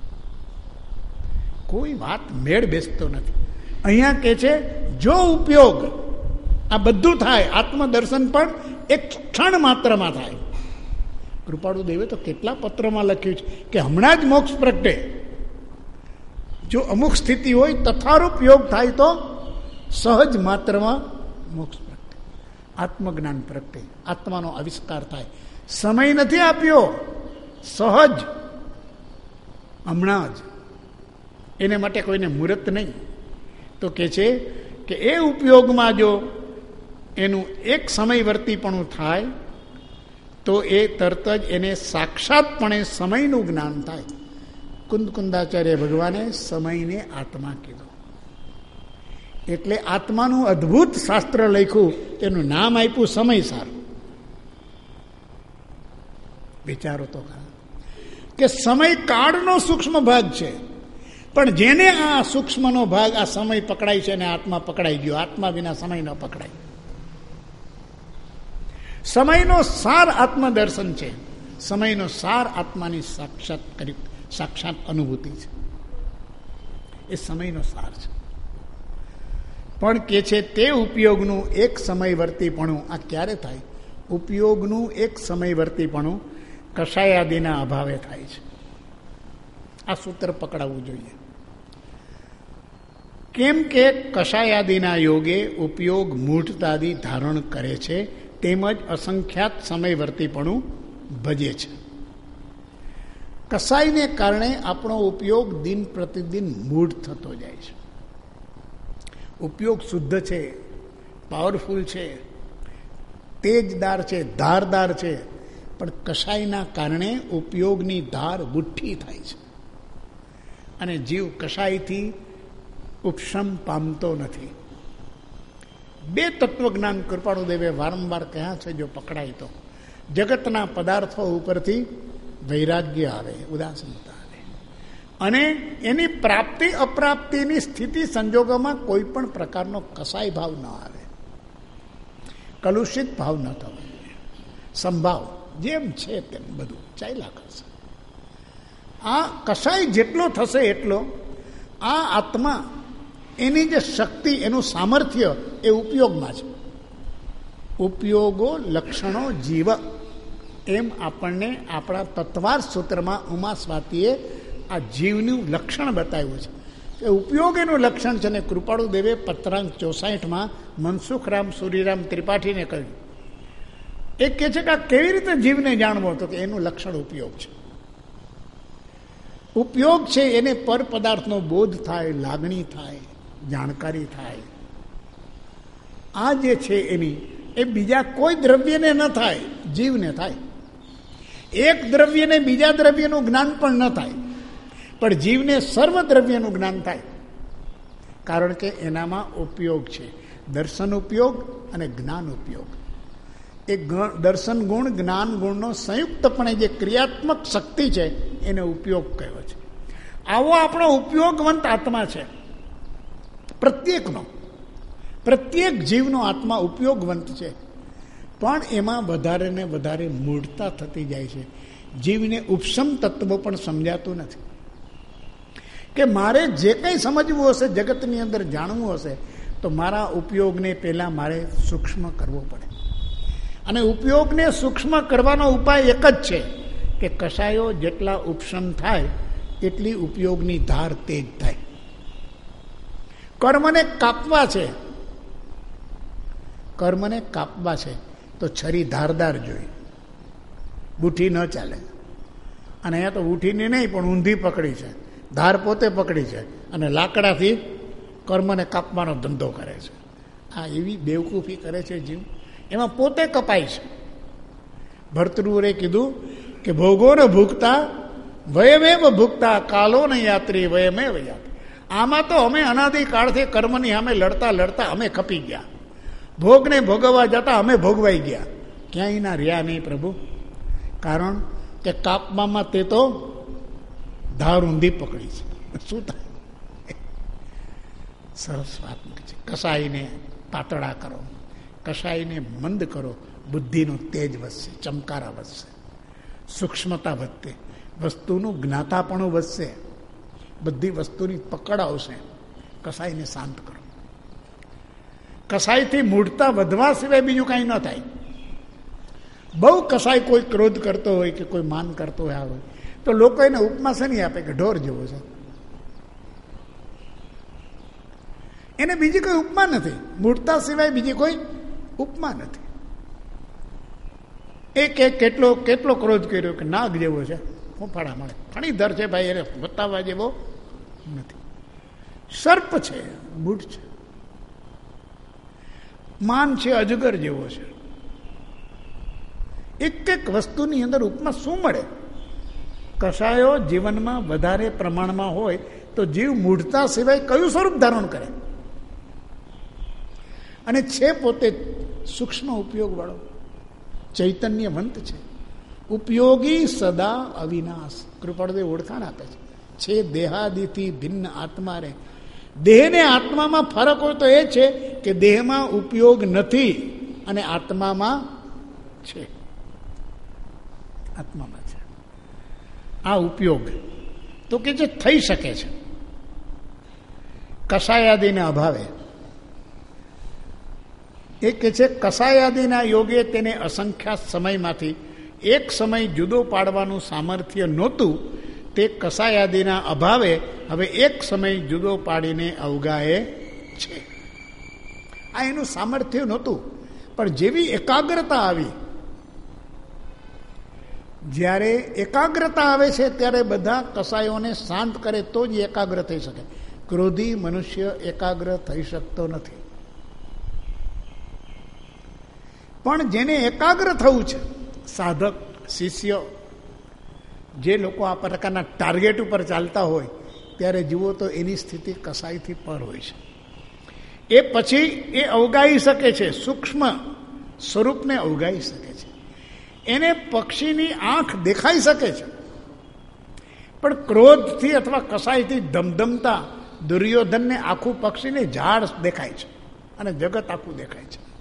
કોઈ વાત મેળ બેસતો નથી. અહીંયા કે છે જો ઉપયોગ આ બધું થાય, આત્મદર્શન પણ એક ક્ષણ માત્રમાં થાય. કૃપાળુ દેવે તો કેટલા પત્રમાં લખ્યું છે કે હમણાં જ મોક્ષ પ્રગટે. જો અમુક સ્થિતિ હોય તથારૂપ યોગ થાય તો સહજ માત્રમાં મોક્ષ પ્રગટે, આત્મજ્ઞાન પ્રગટે, આત્માનો આવિષ્કાર થાય. સમય નથી આપ્યો, સહજ હમણાં જ. એને માટે કોઈને મુહૂર્ત નહીં. તો કે છે કે એ ઉપયોગમાં જો એનું એક સમયવર્તીપણું થાય તો એ તરત જ એને સાક્ષાતપણે સમયનું જ્ઞાન થાય. કુંદકુંદાચાર્ય ભગવાને સમયને આત્મા કીધો. એટલે આત્માનું અદ્ભુત શાસ્ત્ર લખ્યું, તેનું નામ આપ્યું સમયસાર. વિચારો તો ખરા કે સમય કાળનો સૂક્ષ્મ ભાગ છે, પણ જેને આ સૂક્ષ્મનો ભાગ આ સમય પકડાય છે ને આત્મા પકડાઈ ગયો. આત્મા વિના સમય ન પકડાય. સમયનો સાર આત્મદર્શન છે. સમયનો સાર આત્માની સાક્ષાત કરી સાક્ષાત અનુભૂતિ છે. એ સમયનો સાર છે. પણ કે છે તે ઉપયોગનું એક સમયવર્તીપણું આ ક્યારે થાય? ઉપયોગનું એક સમયવર્તીપણું કષાયાદિના અભાવે થાય છે. આ સૂત્ર પકડાવવું જોઈએ. કેમ કે કષાયાદિના યોગે ઉપયોગ મૂઢતાદિ ધારણ કરે છે, તેમજ અસંખ્યાત સમયવર્તીપણું ભજે છે. કસાઈને કારણે આપણો ઉપયોગ દિન પ્રતિદિન મૂઢ થતો જાય છે. ઉપયોગ શુદ્ધ છે, પાવરફુલ છે, તેજદાર છે, ધારદાર છે, પણ કસાઈના કારણે ઉપયોગની ધાર બુઠ્ઠી થાય છે અને જીવ કસાઈથી ઉપશમ પામતો નથી. બે તત્વજ્ઞાન કૃપાળુ દેવે વારંવાર કહ્યા છે, જો પકડાય તો જગતના પદાર્થો ઉપરથી વૈરાગ્ય આવે, ઉદાસીનતા આવે, અને એની પ્રાપ્તિ અપ્રાપ્તિની સ્થિતિ સંજોગોમાં કોઈ પણ પ્રકારનો કસાઈ ભાવ ન આવે, કલુષિત ભાવ ન થવો, સંભાવ જેમ છે તેમ બધું ચાલ્યા કરશે. આ કસાઈ જેટલો થશે એટલો આ આત્મા, એની જે શક્તિ, એનું સામર્થ્ય એ ઉપયોગમાં છે. ઉપયોગો લક્ષણો જીવ, એમ આપણને આપણા તત્વાર સૂત્રમાં ઉમા સ્વાતિએ આ જીવનું લક્ષણ બતાવ્યું છે. કે ઉપયોગ એનું લક્ષણ છે. ને કૃપાળુ દેવે પત્રાંક ચોસાઠમાં મનસુખરામ સુરીરામ ત્રિપાઠીને કહ્યું. એ કહે છે કે આ કેવી રીતે જીવને જાણવો? તો કે એનું લક્ષણ ઉપયોગ છે. ઉપયોગ છે એને પર પદાર્થનો બોધ થાય, લાગણી થાય, જાણકારી થાય. આ જે છે એની એ બીજા કોઈ દ્રવ્યને ન થાય, જીવને થાય. એક દ્રવ્યને બીજા દ્રવ્યનું જ્ઞાન પણ ન થાય, પણ જીવને સર્વ દ્રવ્યનું જ્ઞાન થાય. કારણ કે એનામાં ઉપયોગ છે, દર્શન ઉપયોગ અને જ્ઞાન ઉપયોગ. એ દર્શન ગુણ જ્ઞાન ગુણનો સંયુક્તપણે જે ક્રિયાત્મક શક્તિ છે એને ઉપયોગ કહેવાય છે. આવો આપણો ઉપયોગવંત આત્મા છે પ્રત્યેકનો. પ્રત્યેક જીવનો આત્મા ઉપયોગવંત છે, પણ એમાં વધારે ને વધારે મૂળતા થતી જાય છે. જીવને ઉપશમ તત્વો પણ સમજાતું નથી કે મારે જે કંઈ સમજવું હશે, જગતની અંદર જાણવું હશે, તો મારા ઉપયોગને પહેલાં મારે સૂક્ષ્મ કરવો પડે. અને ઉપયોગને સૂક્ષ્મ કરવાનો ઉપાય એક જ છે કે કશાયો જેટલા ઉપશમ થાય એટલી ઉપયોગની ધાર તેજ થાય. કર્મને કાપવા છે, કર્મને કાપવા છે તો છરી ધારદાર જોઈએ, બુઠી ન ચાલે. અને અહીંયા તો બુઠીની નહીં પણ ઊંધી પકડી છે, ધાર પોતે પકડી છે અને લાકડાથી કર્મને કાપવાનો ધંધો કરે છે. આ એવી બેવકૂફી કરે છે જીવ, એમાં પોતે કપાય છે. ભર્તૃએ કીધું કે ભોગોને ભૂખતા વયમેવ ભૂખતા કાલો ને યાત્રી વયમેવ યાત્રી. આમાં તો અમે અનાદિકાળથી કર્મની સામે લડતા લડતા અમે કપી ગયા, ભોગને ભોગવવા જતા અમે ભોગવાઈ ગયા, ક્યાંય ના રહ્યા નહીં પ્રભુ. કારણ કે કાપવામાં તે તો ધાર ઊંધી પકડી છે. શું થાય? સરસ વાત છે. કસાઈને પાતળા કરો, કસાઈને મંદ કરો, બુદ્ધિનું તેજ વધશે, ચમકારા વધશે, સૂક્ષ્મતા વધશે, વસ્તુનું જ્ઞાતાપણું વધશે, બધી વસ્તુની પકડ આવશે. કસાઈને શાંત કરો. કસાઈથી મૂળતા વધવા સિવાય બીજું કાંઈ ન થાય. બહુ કસાઈ કોઈ ક્રોધ કરતો હોય કે કોઈ માન કરતો હોય આવે તો લોકો એને ઉપમા શેની આપે કે ઢોર જેવો છે. એને બીજી કોઈ ઉપમા નથી, મૂળતા સિવાય બીજી કોઈ ઉપમા નથી. એક એક કેટલો કેટલો ક્રોધ કર્યો કે નાગ જેવો છે, હું ફાળા મળે, ફણીધર છે ભાઈ, એને બતાવવા જેવો નથી. સર્પ છે, મૂઢ છે. માન છે, અજગર જેવો છે. એક એક વસ્તુની અંદર ઉપમા શું મળે? કશાયો જીવનમાં વધારે પ્રમાણમાં હોય તો જીવ મૂઢતા સિવાય કયું સ્વરૂપ ધારણ કરે? અને છે પોતે સૂક્ષ્મ ઉપયોગ વાળો, ચૈતન્યવંત છે, ઉપયોગી સદા અવિનાશ. કૃપાળદેવ ઓળખાણ આપે છે, છે દેહાદિથી ભિન્ન આત્મા રે. દેહને આત્મામાં ફરક હોય તો એ છે કે દેહમાં ઉપયોગ નથી અને આત્મામાં છે. આત્મામાં છે આ ઉપયોગ, તો કે જે થઈ શકે છે કસાયાદિના અભાવે. એ કે છે કસાયાદિના યોગે તેને અસંખ્યાત સમયમાંથી એક સમય જુદો પાડવાનું સામર્થ્ય નહોતું, તે કસાયાદિના અભાવે હવે એક સમય જુદો પાડીને અવગાહે છે. આ એનું સામર્થ્ય નહોતું, પણ જેવી એકાગ્રતા આવી, જ્યારે એકાગ્રતા આવે છે ત્યારે બધા કસાયોને શાંત કરે તો જ એકાગ્ર થઈ શકે. ક્રોધી મનુષ્ય એકાગ્ર થઈ શકતો નથી. પણ જેને એકાગ્ર થવું છે, સાધક શિષ્ય, જે લોકો આ પ્રકારના ટાર્ગેટ ઉપર ચાલતા હોય, ત્યારે જુઓ તો એની સ્થિતિ કસાઈથી પર હોય છે. એ પછી એ અવગાહી શકે છે, સૂક્ષ્મ સ્વરૂપને અવગાહી શકે છે. એને પક્ષીની આંખ દેખાઈ શકે છે, પણ ક્રોધથી અથવા કસાઈથી ધમધમતા દુર્યોધનને આખું પક્ષીને ઝાડ દેખાય છે અને જગત આખું દેખાય છે.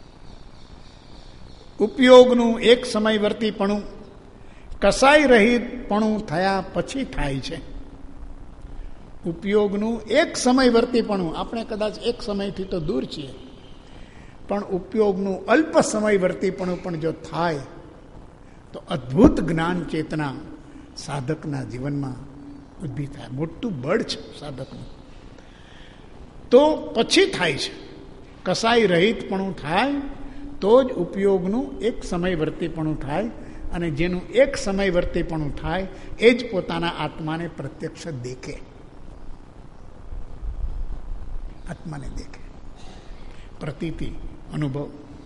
ઉપયોગનું એક સમયવર્તીપણું કસાઈ રહિતપણું થયા પછી થાય છે. ઉપયોગનું એક સમયવર્તીપણું, આપણે કદાચ એક સમયથી તો દૂર છીએ, પણ ઉપયોગનું અલ્પ સમયવર્તીપણું પણ જો થાય તો અદ્ભુત જ્ઞાન ચેતના સાધકના જીવનમાં ઉભી થાય. મોટું બળ છે સાધકનું. તો પછી થાય છે, કસાઈ રહિતપણું થાય તો જ ઉપયોગનું એક સમયવર્તીપણું થાય અને જેનું એક સમયવર્તીપણું થાય એ જ પોતાના આત્માને પ્રત્યક્ષ દેખે, આત્માને દેખે, પ્રતીતિ, અનુભવ.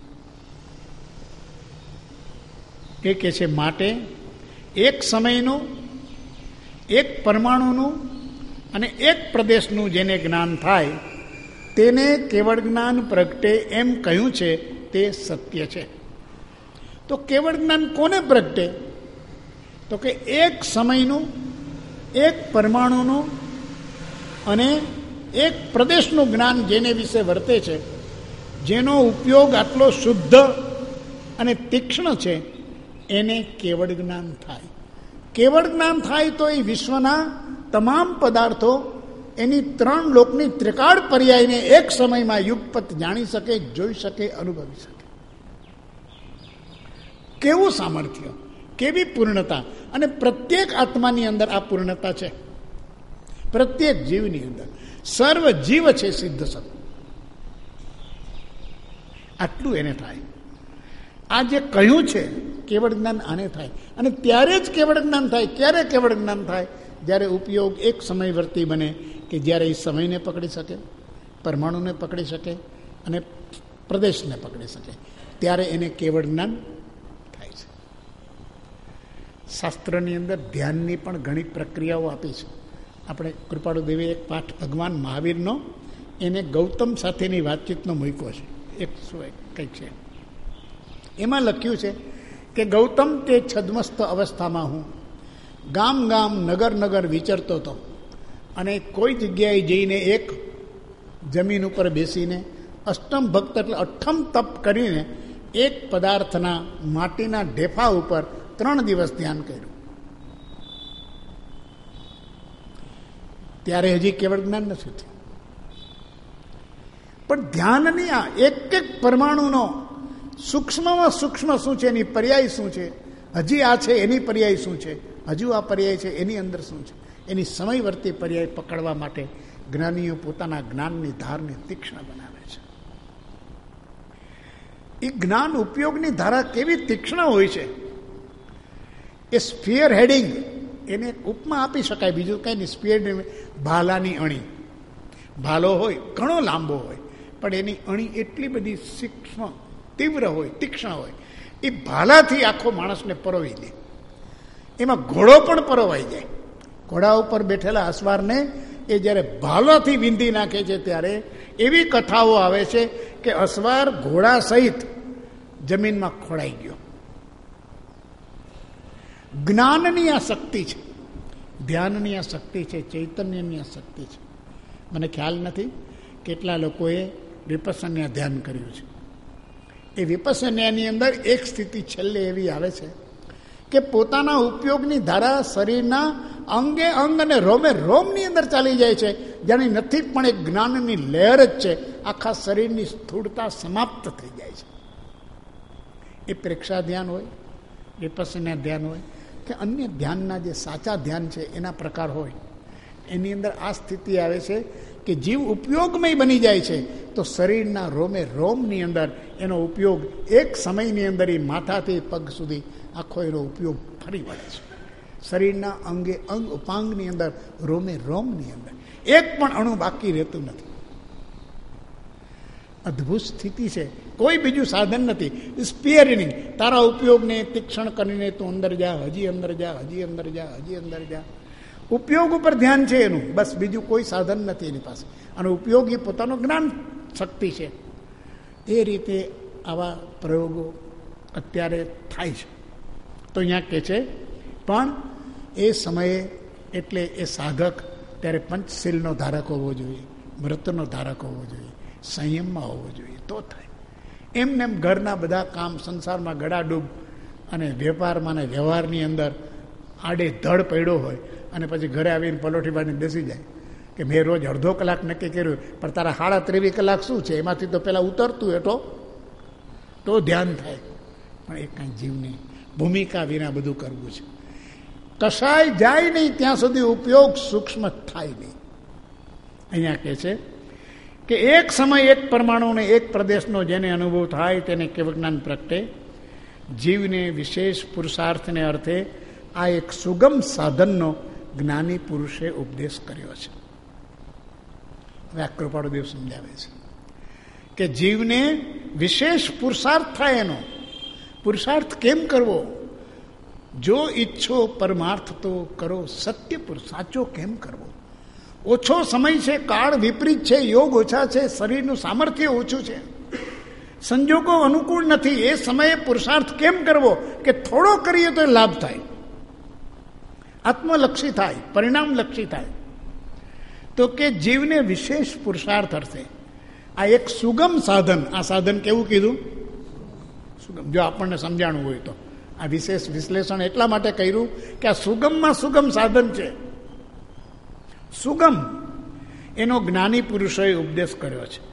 એ કે છે માટે એક સમયનું, એક પરમાણુનું અને એક પ્રદેશનું જેને જ્ઞાન થાય તેને કેવળ જ્ઞાન પ્રગટે એમ કહ્યું છે તે સત્ય છે. તો કેવળ જ્ઞાન કોને પ્રગટે? તો કે એક સમયનું, એક પરમાણુનું અને એક પ્રદેશનું જ્ઞાન જેને વિશે વર્તે છે, જેનો ઉપયોગ આટલો શુદ્ધ અને તીક્ષ્ણ છે, એને કેવળ જ્ઞાન થાય. કેવળ જ્ઞાન થાય તો એ વિશ્વના તમામ પદાર્થો એની ત્રણ લોકની ત્રિકાળ પર્યાયને એક સમયમાં યુગપત જાણી શકે, જોઈ શકે, અનુભવી શકે. કેવું સામર્થ્ય, કેવી પૂર્ણતા! અને પ્રત્યેક આત્માની અંદર આ પૂર્ણતા છે, પ્રત્યેક જીવની અંદર. સર્વ જીવ છે સિદ્ધ સત. આટલું એને થાય. આ જે કહ્યું છે કેવળ જ્ઞાન આને થાય. અને ત્યારે જ કેવળ જ્ઞાન થાય. ક્યારે કેવળ જ્ઞાન થાય? જ્યારે ઉપયોગ એક સમયવર્તી બને, કે જ્યારે એ સમયને પકડી શકે, પરમાણુને પકડી શકે અને પ્રદેશને પકડી શકે, ત્યારે એને કેવળ જ્ઞાન થાય છે. શાસ્ત્રની અંદર ધ્યાનની પણ ઘણી પ્રક્રિયાઓ આપી છે. આપણે કૃપાળુ દેવીએ એક પાઠ ભગવાન મહાવીરનો એને ગૌતમ સાથેની વાતચીતનો મૂક્યો છે. એક શું કંઈક છે એમાં લખ્યું છે કે ગૌતમ તે છદ્મસ્ત અવસ્થામાં હું ગામ ગામ નગર નગર વિચરતો હતો અને કોઈ જગ્યાએ જઈને એક જમીન ઉપર બેસીને અષ્ટમ ભક્ત એટલે અઠ્ઠમ તપ કરીને એક પદાર્થના માટીના ઢેફા ઉપર ત્રણ દિવસ ધ્યાન કર્યું. ત્યારે હજી કેવળ જ્ઞાન નથી થયું. પણ ધ્યાનની આ એક એક પરમાણુનો સૂક્ષ્મમાં સૂક્ષ્મ શું છે, એની પર્યાય શું છે, હજી આ છે એની પર્યાય શું છે, હજુ આ પર્યાય છે એની અંદર શું છે, એની સમયવર્તી પર્યાય પકડવા માટે જ્ઞાનીઓ પોતાના જ્ઞાનની ધારને તીક્ષ્ણ બનાવે છે. એ જ્ઞાન ઉપયોગની ધારા કેવી તીક્ષ્ણ હોય છે! એ સ્ફિયર હેડિંગ, એને ઉપમા આપી શકાય, બીજું કંઈ નહીં. સ્ફિયર ભાલાની અણી, ભાલો હોય ઘણો લાંબો હોય, પણ એની અણી એટલી બધી સૂક્ષ્મ, તીવ્ર હોય, તીક્ષ્ણ હોય, એ ભાલાથી આખો માણસને પરોવી દે. એમાં ઘોડો પણ પરોવાઈ જાય. ઘોડા ઉપર બેઠેલા અસવારને એ જ્યારે ભાલાથી વીંધી નાખે છે ત્યારે એવી કથાઓ આવે છે કે અસવાર ઘોડા સહિત જમીનમાં ખોડાઈ ગયો. જ્ઞાનની આ શક્તિ છે, ધ્યાનની આ શક્તિ છે, ચૈતન્યની આ શક્તિ છે. મને ખ્યાલ નથી કેટલા લોકોએ વિપસ્સના ધ્યાન કર્યું છે. એ વિપસ્સનાની અંદર એક સ્થિતિ છેલ્લે એવી આવે છે કે પોતાના ઉપયોગની ધારા શરીરના અંગે અંગ અને રોમે રોમની અંદર ચાલી જાય છે, જાણે નથી પણ એક જ્ઞાનની લહેર જ છે. આખા શરીરની સ્થૂળતા સમાપ્ત થઈ જાય છે. એ પ્રેક્ષા ધ્યાન હોય, વિપસ્સના ધ્યાન હોય કે અન્ય ધ્યાનના જે સાચા ધ્યાન છે એના પ્રકાર હોય, એની અંદર આ સ્થિતિ આવે છે કે જીવ ઉપયોગમય બની જાય છે. તો શરીરના રોમે રોમની અંદર એનો ઉપયોગ એક સમયની અંદર એ માથાથી પગ સુધી આખો એનો ઉપયોગ ફરી વળે છે. શરીરના અંગે અંગ ઉપાંગની અંદર, રોમે રોમની અંદર એક પણ અણુ બાકી રહેતું નથી. અદ્ભુત સ્થિતિ છે, કોઈ બીજું સાધન નથી. સ્પિયરિંગ, તારા ઉપયોગને તીક્ષણ કરીને તું અંદર જા, હજી અંદર જા, હજી અંદર જા, હજી અંદર જા. ઉપયોગ ઉપર ધ્યાન છે એનું, બસ બીજું કોઈ સાધન નથી એની પાસે. અને ઉપયોગ એ પોતાનો જ્ઞાન શક્તિ છે. એ રીતે આવા પ્રયોગો અત્યારે થાય છે. તો અહીંયા કહે છે પણ એ સમયે એટલે એ સાધક ત્યારે પંચશીલનો ધારક હોવો જોઈએ, વ્રતનો ધારક હોવો જોઈએ, સંયમમાં હોવો જોઈએ, તો થાય. એમને એમ ઘરના બધા કામ સંસારમાં ગળાડૂબ અને વેપારમાં ને વ્યવહારની અંદર આડે ધડ પડ્યો હોય અને પછી ઘરે આવીને પલોઠી બાંધીને બેસી જાય કે મેં રોજ અડધો કલાક નક્કી કર્યું, પણ તારા સાડા ત્રેવીસ કલાક શું છે, એમાંથી તો પહેલાં ઉતરતું એટો તો ધ્યાન થાય. પણ એ કાંઈ જીવની ભૂમિકા વિના બધું કરવું છે. કશાય જાય નહીં ત્યાં સુધી ઉપયોગ સૂક્ષ્મ થાય નહીં. અહીંયા કહે છે કે એક સમય એક પરમાણુને એક પ્રદેશનો જેને અનુભવ થાય તેને કેવળ જ્ઞાન પ્રગટે. જીવને વિશેષ પુરુષાર્થને અર્થે આ એક સુગમ સાધનનો જ્ઞાની પુરુષે ઉપદેશ કર્યો છે. હવે આ કૃપાળુદેવ સમજાવે છે કે જીવને વિશેષ પુરુષાર્થ થાય. એનો પુરુષાર્થ કેમ કરવો? જો ઈચ્છો પરમાર્થ તો કરો, સત્ય પુરુષ સાચો કેમ કરવો? ઓછો સમય છે, કાળ વિપરીત છે, યોગ ઓછા છે, શરીરનું સામર્થ્ય ઓછું છે, સંજોગો અનુકૂળ નથી. એ સમયે પુરુષાર્થ કેમ કરવો કે થોડો કરીએ તો લાભ થાય, આત્મલક્ષી થાય, પરિણામલક્ષી થાય. તો કે જીવને વિશેષ પુરુષાર્થ અર્થે આ એક સુગમ સાધન. આ સાધન કેવું કીધું? સુગમ. જો આપણને સમજાણું હોય તો આ વિશેષ વિશ્લેષણ એટલા માટે કર્યું કે આ સુગમમાં સુગમ સાધન છે. સુગમ એનો જ્ઞાની પુરુષોએ ઉપદેશ કર્યો છે.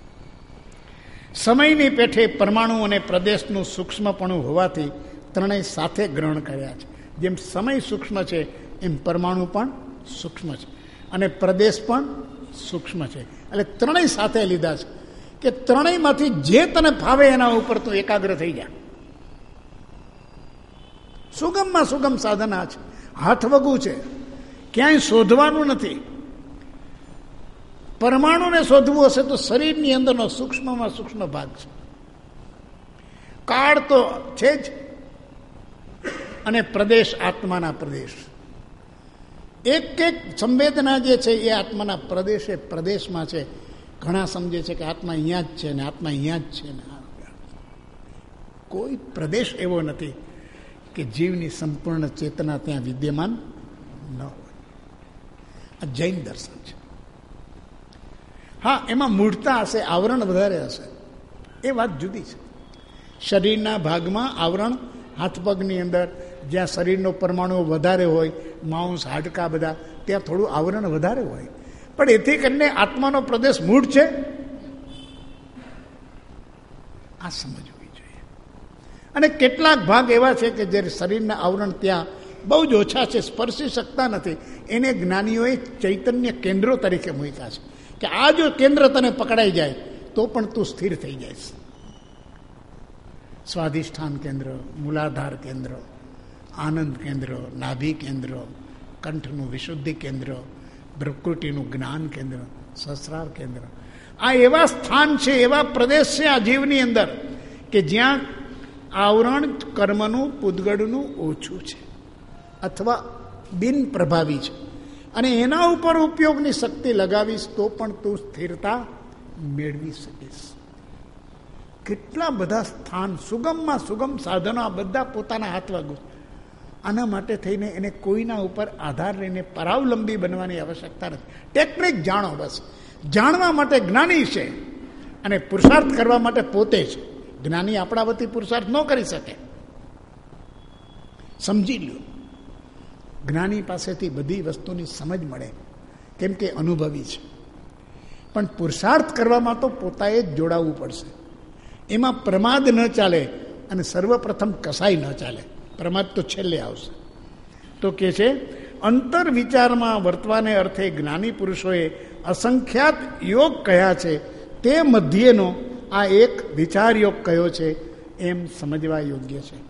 સમયની પેઠે પરમાણુ અને પ્રદેશનું સૂક્ષ્મપણું હોવાથી ત્રણેય સાથે ગ્રહણ કર્યા છે. જેમ સમય સૂક્ષ્મ છે એમ પરમાણુ પણ સૂક્ષ્મ છે અને પ્રદેશ પણ સૂક્ષ્મ છે. એટલે ત્રણેય સાથે લીધા છે કે ત્રણેયમાંથી જે તને ફાવે એના ઉપર તો એકાગ્ર થઈ જાય. સુગમમાં સુગમ સાધન આ છે. હાથ વગું છે, ક્યાંય શોધવાનું નથી. પરમાણુને શોધવું હશે તો શરીરની અંદરનો સૂક્ષ્મમાં સૂક્ષ્મ ભાગ છે. કાળ તો છે જ અને પ્રદેશ આત્માના પ્રદેશ. એક એક સંવેદના જે છે એ આત્માના પ્રદેશે પ્રદેશમાં છે. ઘણા સમજે છે કે આત્મા અહીંયા જ છે ને આત્મા અહીંયા જ છે ને. કોઈ પ્રદેશ એવો નથી કે જીવની સંપૂર્ણ ચેતના ત્યાં વિદ્યમાન ન હોય. આ જૈન દર્શન છે. હા, એમાં મૂળતા હશે, આવરણ વધારે હશે, એ વાત જુદી છે. શરીરના ભાગમાં આવરણ, હાથ પગની અંદર જ્યાં શરીરનો પરમાણુ વધારે હોય, માંસ, હાડકા બધા, ત્યાં થોડું આવરણ વધારે હોય. પણ એથી કરીને આત્માનો પ્રદેશ મૂળ છે, આ સમજવી જોઈએ. અને કેટલાક ભાગ એવા છે કે જે શરીરના આવરણ ત્યાં બહુ જ ઓછા છે, સ્પર્શી શકતા નથી. એને જ્ઞાનીઓએ ચૈતન્ય કેન્દ્રો તરીકે મૂક્યા છે કે આ જો કેન્દ્ર તને પકડાઈ જાય તો પણ તું સ્થિર થઈ જઈશ. સ્વાધિષ્ઠાન કેન્દ્ર, મૂલાધાર કેન્દ્ર, આનંદ કેન્દ્ર, નાભી કેન્દ્ર, કંઠનું વિશુદ્ધિ કેન્દ્ર, પ્રકૃતિનું જ્ઞાન કેન્દ્ર, સહસ્રાર કેન્દ્ર. આ એવા સ્થાન છે, એવા પ્રદેશ છે આ જીવની અંદર કે જ્યાં આવરણ કર્મનું, પૂદગળનું ઓછું છે અથવા બિન પ્રભાવી છે. અને એના ઉપર ઉપયોગની શક્તિ લગાવીશ તો પણ તું સ્થિરતા મેળવી શકીશ. કેટલા બધા સ્થાન, સુગમમાં સુગમ સાધનો, આ બધા પોતાના હાથ વાગુ. આના માટે થઈને એને કોઈના ઉપર આધાર લઈને પરાવલંબી બનવાની આવશ્યકતા નથી. ટેકનિક જાણો, બસ. જાણવા માટે જ્ઞાની છે અને પુરુષાર્થ કરવા માટે પોતે છે. જ્ઞાની આપણા વતી પુરુષાર્થ ન કરી શકે. સમજી લ્યો, જ્ઞાની પાસેથી બધી વસ્તુની સમજ મળે કેમ કે અનુભવી છે. પણ પુરુષાર્થ કરવામાં તો પોતાએ જ જોડાવવું પડશે. એમાં પ્રમાદ ન ચાલે અને સર્વપ્રથમ કસાઈ ન ચાલે. પ્રમાદ તો છેલ્લે આવશે. તો કે છે અંતર વિચારમાં વર્તવાને અર્થે જ્ઞાની પુરુષોએ અસંખ્યાત યોગ કહ્યા છે. તે મધ્યનો આ એક વિચાર યોગ કયો છે એમ સમજવા યોગ્ય છે.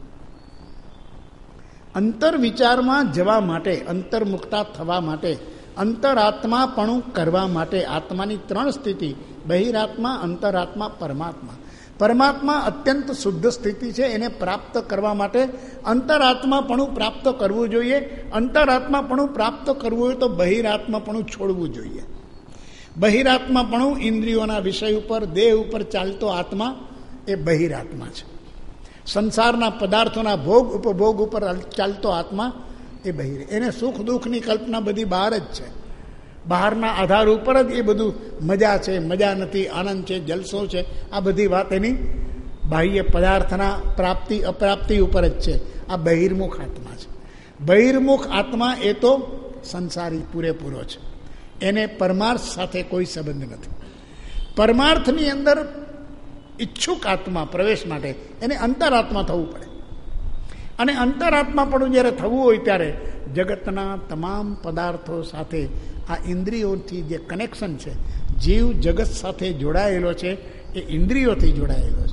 અંતર વિચારમાં જવા માટે, અંતર્મુક્તા થવા માટે, અંતરાત્માપણું કરવા માટે આત્માની ત્રણ સ્થિતિ, બહિરાત્મા, અંતરાત્મા, પરમાત્મા. પરમાત્મા અત્યંત શુદ્ધ સ્થિતિ છે. એને પ્રાપ્ત કરવા માટે અંતરાત્માપણું પ્રાપ્ત કરવું જોઈએ. અંતરાત્માપણું પ્રાપ્ત કરવું હોય તો બહિરાત્માપણું છોડવું જોઈએ. બહિરાત્માપણું ઇન્દ્રિયોના વિષય ઉપર, દેહ ઉપર ચાલતો આત્મા એ બહિરાત્મા છે. સંસારના પદાર્થોના ભોગ ઉપભોગ ઉપર ચાલતો આત્મા એ બહિર. એને સુખ દુઃખની કલ્પના બધી બહાર જ છે. બહારના આધાર ઉપર જ એ બધું મજા છે, મજા નથી, આનંદ છે, જલસો છે, આ બધી વાત એની બાહ્ય પદાર્થના પ્રાપ્તિ અપ્રાપ્તિ ઉપર જ છે. આ બહિર્મુખ આત્મા છે. બહિર્મુખ આત્મા એ તો સંસારી પૂરેપૂરો છે. એને પરમાર્થ સાથે કોઈ સંબંધ નથી. પરમાર્થની અંદર ઈચ્છુક આત્મા પ્રવેશ માટે એને અંતરાત્મા થવું પડે. અને અંતરાત્મા પણ જ્યારે થવું હોય ત્યારે જગતના તમામ પદાર્થો સાથે આ ઇન્દ્રિયોથી જે કનેક્શન છે, જીવ જગત સાથે જોડાયેલો છે, એ ઇન્દ્રિયોથી જોડાયેલો છે.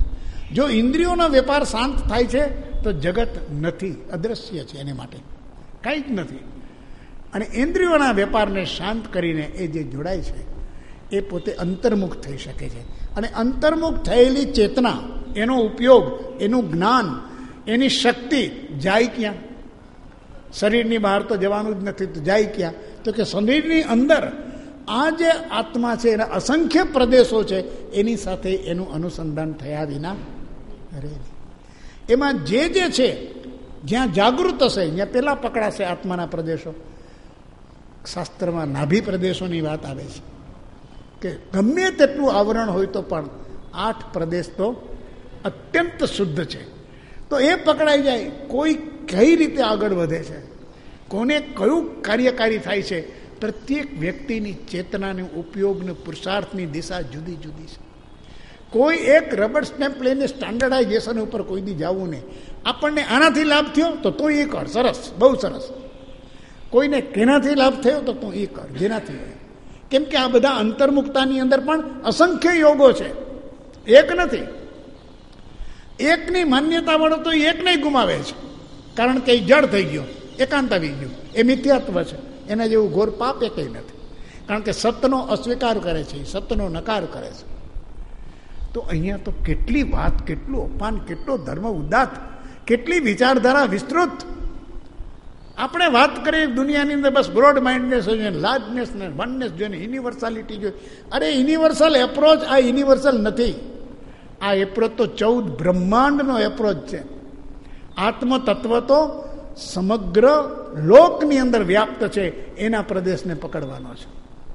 જો ઇન્દ્રિયોનો વેપાર શાંત થાય છે તો જગત નથી, અદ્રશ્ય છે, એને માટે કાંઈ જ નથી. અને ઇન્દ્રિયોના વેપારને શાંત કરીને એ જે જોડાય છે એ પોતે અંતર્મુખ થઈ શકે છે. અને અંતર્મુખ થયેલી ચેતના, એનો ઉપયોગ, એનું જ્ઞાન, એની શક્તિ જાય ક્યાં? શરીરની બહાર તો જવાનું જ નથી, તો જાય ક્યાં? તો કે શરીરની અંદર આ જે આત્મા છે એના અસંખ્ય પ્રદેશો છે, એની સાથે એનું અનુસંધાન થયા વિના રહે. એમાં જે જે છે જ્યાં જાગૃત હશે ત્યાં પેલા પકડાશે આત્માના પ્રદેશો. શાસ્ત્રમાં નાભી પ્રદેશોની વાત આવે છે કે ગમે તેટલું આવરણ હોય તો પણ આઠ પ્રદેશ તો અત્યંત શુદ્ધ છે. તો એ પકડાઈ જાય. કોઈ કઈ રીતે આગળ વધે છે, કોને કયું કાર્યકારી થાય છે, પ્રત્યેક વ્યક્તિની ચેતનાનો ઉપયોગને પુરુષાર્થની દિશા જુદી જુદી છે. કોઈ એક રબર સ્ટેમ્પ લઈને સ્ટાન્ડર્ડાઇઝેશન ઉપર કોઈ દી જવું નહીં. આપણને આનાથી લાભ થયો તો તું એ કર, સરસ, બહુ સરસ. કોઈને કેનાથી લાભ થયો તો તું એ કર, જેનાથી. કેમ કે આ બધા અંતર્મુક્તાની અંદર પણ અસંખ્ય યોગો છે, એક નથી. એકની માન્યતા વાળો તો એકને ગુમાવે છે, કારણ કે એ જડ થઈ ગયો, એકાંત આવી ગયું, એ મિથ્યાત્વ છે. એના જેવું ઘોર પાપ એ કંઈ નથી, કારણ કે સત્યનો અસ્વીકાર કરે છે, સત્યનો નકાર કરે છે. તો અહીંયા તો કેટલી વાત, કેટલું અપાન, કેટલો ધર્મ ઉદાત્ત, કેટલી વિચારધારા વિસ્તૃત. આપણે વાત કરીએ દુનિયાની અંદર બસ બ્રોડ માઇન્ડનેસ જોઈએ, લાર્જનેસ ને વનનેસ જોઈએ, યુનિવર્સાલિટી જોઈએ. અરે યુનિવર્સલ એપ્રોચ આ યુનિવર્સલ નથી. આ એપ્રોચ તો ચૌદ બ્રહ્માંડનો એપ્રોચ છે. આત્મતત્વ તો સમગ્ર લોકની અંદર વ્યાપ્ત છે, એના પ્રદેશને પકડવાનો છે.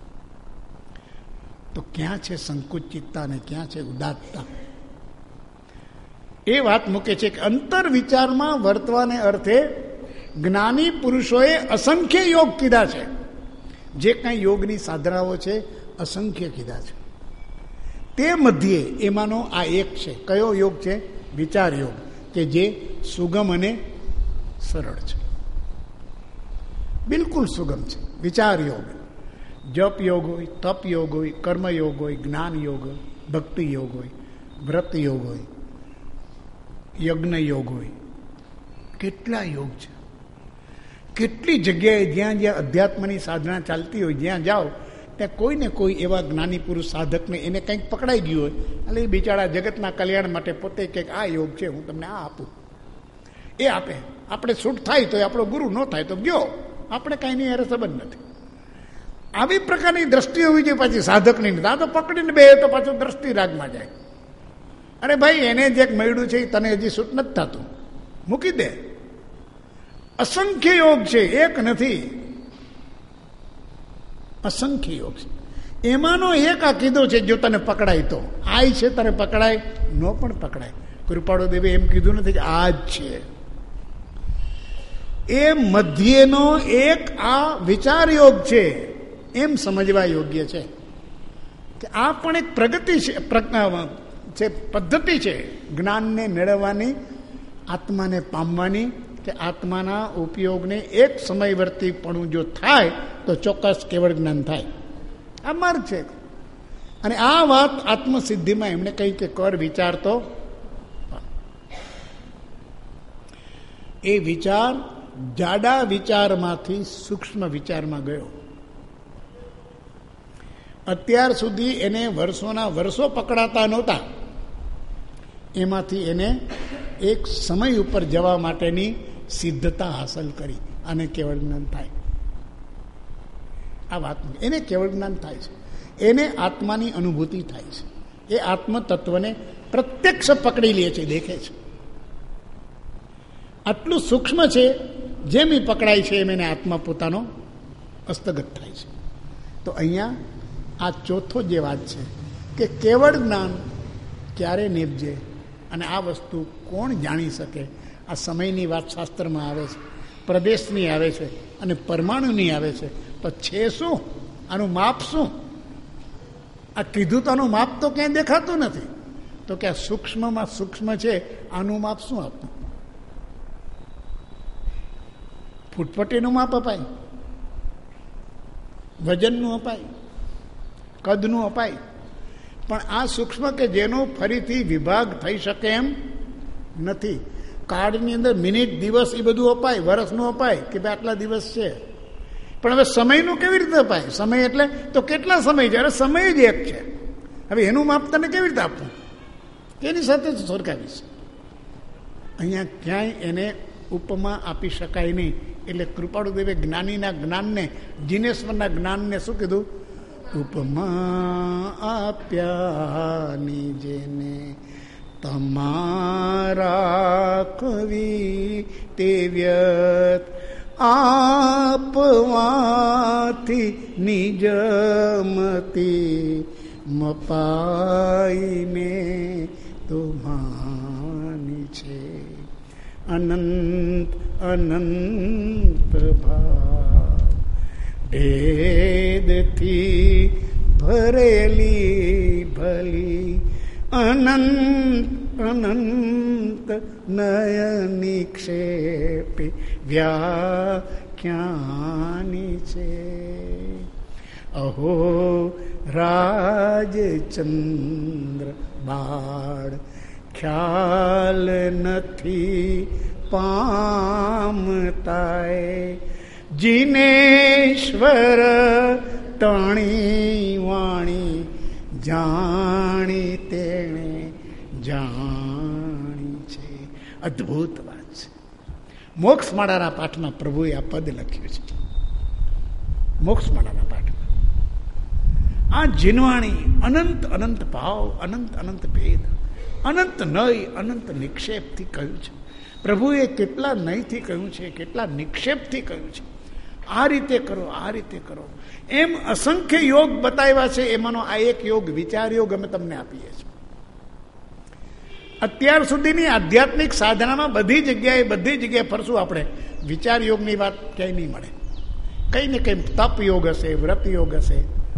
તો ક્યાં છે સંકુચિતતા ને ક્યાં છે ઉદાત્તતા? એ વાત મૂકે છે કે અંતર વિચારમાં વર્તવાને અર્થે જ્ઞાની પુરુષોએ અસંખ્ય યોગ કીધા છે. જે કાંઈ યોગની સાધનાઓ છે અસંખ્ય કીધા છે. તે મધ્યે એમાંનો આ એક છે. કયો યોગ છે? વિચાર યોગ, કે જે સુગમ અને સરળ છે, બિલકુલ સુગમ છે. વિચાર યોગ, જપ યોગ હોય, તપ યોગ હોય, કર્મ યોગ હોય, જ્ઞાન યોગ હોય, ભક્તિ યોગ હોય, વ્રત યોગ હોય, યજ્ઞ યોગ હોય. કેટલા યોગ છે! કેટલી જગ્યાએ જ્યાં જ્યાં અધ્યાત્મની સાધના ચાલતી હોય, જ્યાં જાઓ ત્યાં કોઈ ને કોઈ એવા જ્ઞાની પુરુષ સાધકને એને કંઈક પકડાઈ ગયું હોય, એટલે એ બિચારા જગતના કલ્યાણ માટે પોતે કંઈક આ યોગ છે, હું તમને આ આપું, એ આપે. આપણે છૂટ થાય તો આપણો ગુરુ, ન થાય તો ગયો, આપણે કાંઈ નહીં યારે સંબંધ નથી. આવી પ્રકારની દ્રષ્ટિ હોવી જોઈએ પાછી સાધકની. આ તો પકડીને બે તો પાછું દ્રષ્ટિ રાગમાં જાય. અરે ભાઈ, એને જે મળ્યું છે એ તને હજી છૂટ નથી થતું, મૂકી દે. અસંખ્ય યોગ છે, એક નથી, અસંખ્ય યોગ છે. એમાંનો એક આ કીધો છે, જો તને પકડાય તો. આય છે તને પકડાય, ન પણ પકડાય. કૃપાળુ દેવે એમ કીધું નથી કે આ જ છે. એ મધ્યનો એક આ વિચાર યોગ છે, એમ સમજવા યોગ્ય છે કે આ પણ એક પ્રગતિ છે, છે પદ્ધતિ છે જ્ઞાનને મેળવવાની, આત્માને પામવાની, કે આત્માના ઉપયોગને એક સમયવર્તીપણું જો થાય તો ચોક્કસ કેવળ જ્ઞાન થાય. આ માર્ગ છે. અને આ વાત આત્મસિદ્ધિમાં એમણે કહી કે કર વિચાર તો. એ વિચાર જાડા વિચારમાંથી સૂક્ષ્મ વિચારમાં ગયો. અત્યાર સુધી એને વર્ષોના વર્ષો પકડાતા નહોતા, એમાંથી એને એક સમય ઉપર જવા માટેની સિદ્ધતા હાંસલ કરી. અને કેવળ જ્ઞાન થાય. આ વાત એને કેવળ જ્ઞાન થાય છે, એને આત્માની અનુભૂતિ થાય છે. એ આત્મ તત્વને પ્રત્યક્ષ પકડી લે છે, દેખે છે. આટલું સૂક્ષ્મ છે, જેમ એ પકડાય છે એમ એને આત્મા પોતાનો હસ્તગત થાય છે. તો અહીંયા આ ચોથો જે વાત છે કે કેવળ જ્ઞાન ક્યારે નીપજે અને આ વસ્તુ કોણ જાણી શકે. આ સમયની વાત શાસ્ત્રમાં આવે છે, પ્રદેશની આવે છે અને પરમાણુની આવે છે. તો છે શું? આનું માપ શું? આ કીધું તો આનું માપ તો ક્યાંય દેખાતું નથી. તો કે આ સૂક્ષ્મમાં સૂક્ષ્મ છે, આનું માપ શું આપવું? ફૂટપટ્ટીનું માપ અપાય, વજનનું અપાય, કદનું અપાય, પણ આ સૂક્ષ્મ કે જેનો ફરીથી વિભાગ થઈ શકે એમ નથી. કાર્ડની અંદર મિનિટ, દિવસ એ બધું અપાય, વર્ષનું અપાય કે ભાઈ આટલા દિવસ છે, પણ હવે સમયનું કેવી રીતે અપાય? સમય એટલે તો કેટલા સમય છે? અરે સમય જ એક છે. હવે એનું માપ તને કેવી રીતે આપવું? એની સાથે જ સરખાવીશ. અહીંયા ક્યાંય એને ઉપમા આપી શકાય નહીં. એટલે કૃપાળુદેવે જ્ઞાનીના જ્ઞાનને, જીનેશ્વરના જ્ઞાનને શું કીધું? ઉપમા આપ્યાની જેને તમારા કવિ તે વ્યત આપવાથી નિજમતી મપાઈને તુમ્હાની છે. અનંત અનંત ભાવ ભેદથી ભરેલી ભલી અનંત અનંત નયની ક્ષેપે વ્યાખ્યાની છે. અહો રાજચંદ્ર બાળ ખ્યાલ નથી પામતાય જીનેશ્વર તણી વાણી જાણી તેણે જાણી છે. અદ્ભુત વાત છે. મોક્ષ માળાના પાઠમાં પ્રભુએ આ પદ લખ્યું છે. મોક્ષ માળાના પાઠમાં આ જીનવાણી અનંત અનંત ભાવ, અનંત અનંત ભેદ, અનંત નય, અનંત નિક્ષેપથી કહ્યું છે. પ્રભુએ કેટલા નયથી કહ્યું છે, કેટલા નિક્ષેપથી કહ્યું છે. આ રીતે કરો, આ રીતે કરો, એમ અસંખ્ય યોગ બતાવ્યા છે. એમાંનો આ એક યોગ, વિચાર યોગ, અમે તમને આપીએ છીએ. અત્યાર સુધીની આધ્યાત્મિક સાધનામાં બધી જગ્યાએ બધી જગ્યાએ ફરશું આપણે, વિચાર યોગની વાત ક્યાંય નહીં મળે. કંઈ ને કંઈ તપ યોગ હશે, વ્રત યોગ હશે,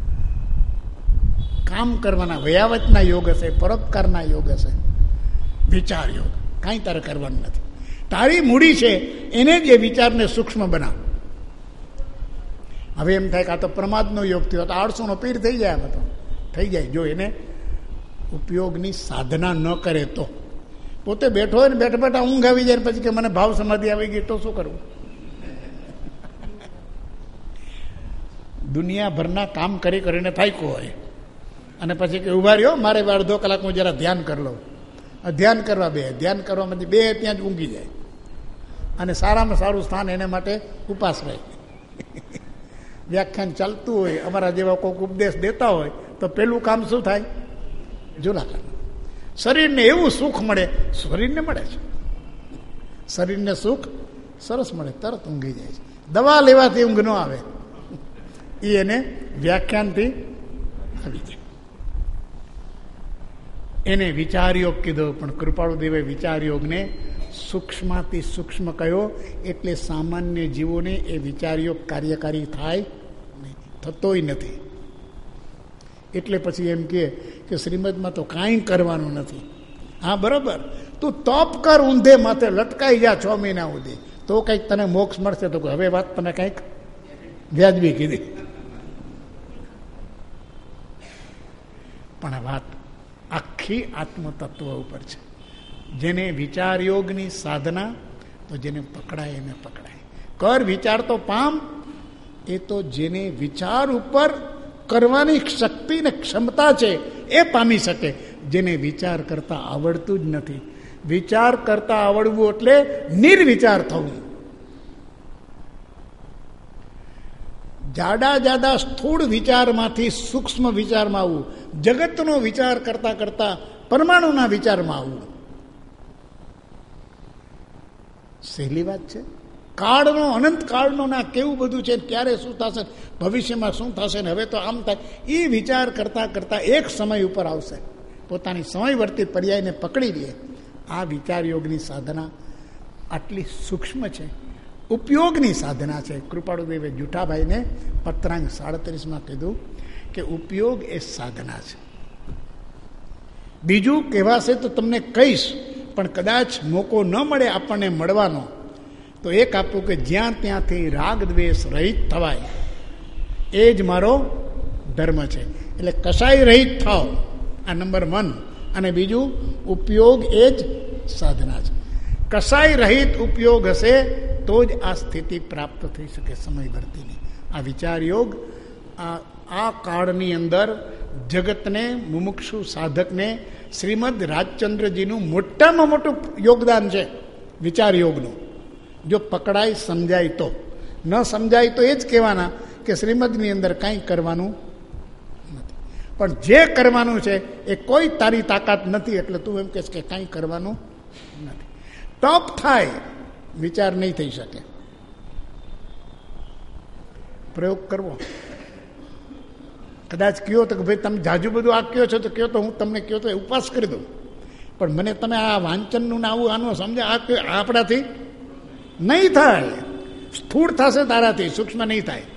કામ કરવાના વયાવતના યોગ હશે, પરોપકારના યોગ હશે. વિચાર યોગ કાંઈ તારે કરવાનું નથી. તારી મૂડી છે એને જ એ વિચારને સૂક્ષ્મ બનાવ. હવે એમ થાય કે આ તો પ્રમાદનો યોગ થયો, તો આળસુનો પીર થઈ જાય. આ તો થઈ જાય જો એને ઉપયોગની સાધના ન કરે તો. પોતે બેઠો હોય ને બેઠા બેઠા ઊંઘ આવી જાય, પછી કે મને ભાવ સમાધિ આવી ગઈ, તો શું કરવું? દુનિયાભરના કામ કરી કરીને થાક્યો હોય અને પછી કે ઉભા રહ્યો, મારે અડધો કલાક હું જરા ધ્યાન કરી લઉં. ધ્યાન કરવા બે ધ્યાન કરવામાંથી બે ત્યાં જ ઊંઘી જાય. અને સારામાં સારું સ્થાન એને માટે ઉપાશ્રય. વ્યાખ્યાન ચાલતું હોય, અમારા જેવા કોઈક ઉપદેશ દેતા હોય, તો પેલું કામ શું થાય? જુલા કર. શરીરને એવું સુખ મળે, શરીરને મળે છે. શરીરને સુખ સરસ મળે, તરત ઊંઘી જાય છે. દવા લેવાથી ઊંઘ ન આવે, એ એને વ્યાખ્યાનથી આવી જાય. એને વિચારયોગ કીધો, પણ કૃપાળુદેવે વિચારયોગને સૂક્ષ્મથી સૂક્ષ્મ કહ્યો. એટલે સામાન્ય જીવોને એ વિચારયોગ કાર્યકારી થાય નહીં, થતોય નથી. એટલે પછી એમ કહે કે શ્રીમદમાં તો કાંઈ કરવાનું નથી. હા બરાબર, તું તપ કર, ઊંધે માથે લટકાઈ જા છ મહિના સુધી, તો કંઈક તને મોક્ષ મળશે. તો હવે વાત તમે કંઈક વ્યાજબી કીધી, પણ વાત આખી આત્મતત્વ ઉપર છે. જેને વિચાર યોગની સાધના, તો જેને પકડાય એને પકડાય. કર વિચાર તો પામ, એ તો જેને વિચાર ઉપર કરવાની શક્તિ ને ક્ષમતા છે એ પામી શકે. જેને વિચાર કરતા આવડતું જ નથી. વિચાર કરતા આવડવું એટલે નિર્વિચાર થવું. જાડા જાડા સ્થૂળ વિચારમાંથી સૂક્ષ્મ વિચારમાં આવવું, જગતનો વિચાર કરતા કરતા પરમાણુના વિચારમાં આવવું. સહેલી વાત છે? કાળનો, અનંત કાળનો ના કેવું બધું છે, ક્યારે શું થશે, ભવિષ્યમાં શું થશે ને હવે તો આમ થાય, એ વિચાર કરતા કરતા એક સમય ઉપર આવશે, પોતાની સમયવર્તી પર્યાયને પકડી લે. આ વિચાર યોગની સાધના આટલી સૂક્ષ્મ છે, ઉપયોગની સાધના છે. કૃપાળુદેવે જુઠાભાઈને પત્રાંગ સાડત્રીસમાં કીધું કે ઉપયોગ એ સાધના છે. બીજું કહેવાશે તો તમને કહીશ, પણ કદાચ મોકો ન મળે આપણને મળવાનો, તો એક આપવું કે જ્યાં ત્યાંથી રાગ દ્વેષ રહિત થવાય, એ જ મારો ધર્મ છે. એટલે કશાય રહિત થાવ, આ નંબર વન. અને બીજું ઉપયોગ એ જ સાધના છે. કસાય રહિત ઉપયોગ હશે તો જ આ સ્થિતિ પ્રાપ્ત થઈ શકે સમય વર્તીની. આ વિચાર યોગ આ આ કાળની અંદર જગતને, મુમુક્ષુ સાધકને શ્રીમદ રાજચંદ્રજીનું મોટામાં મોટું યોગદાન છે વિચાર યોગનું. જો પકડાય, સમજાય તો. ન સમજાય તો એ જ કહેવાના કે શ્રીમદની અંદર કાંઈ કરવાનું નથી. પણ જે કરવાનું છે એ કોઈ તારી તાકાત નથી એટલે તું એમ કહેશ કે કાંઈ કરવાનું નથી. ટોપ થાય, વિચાર નહીં થઈ શકે. પ્રયોગ કરવો. કદાચ કહો તો કે ભાઈ તમે જાજુ બધું આ કહો છો તો કહો તો હું તમને કહો તો ઉપવાસ કરી દઉં, પણ મને તમે આ વાંચનનું ને આવું આનું સમજે આ આપણાથી નહીં થાય. સ્થૂળ થશે તારાથી, સૂક્ષ્મ નહીં થાય.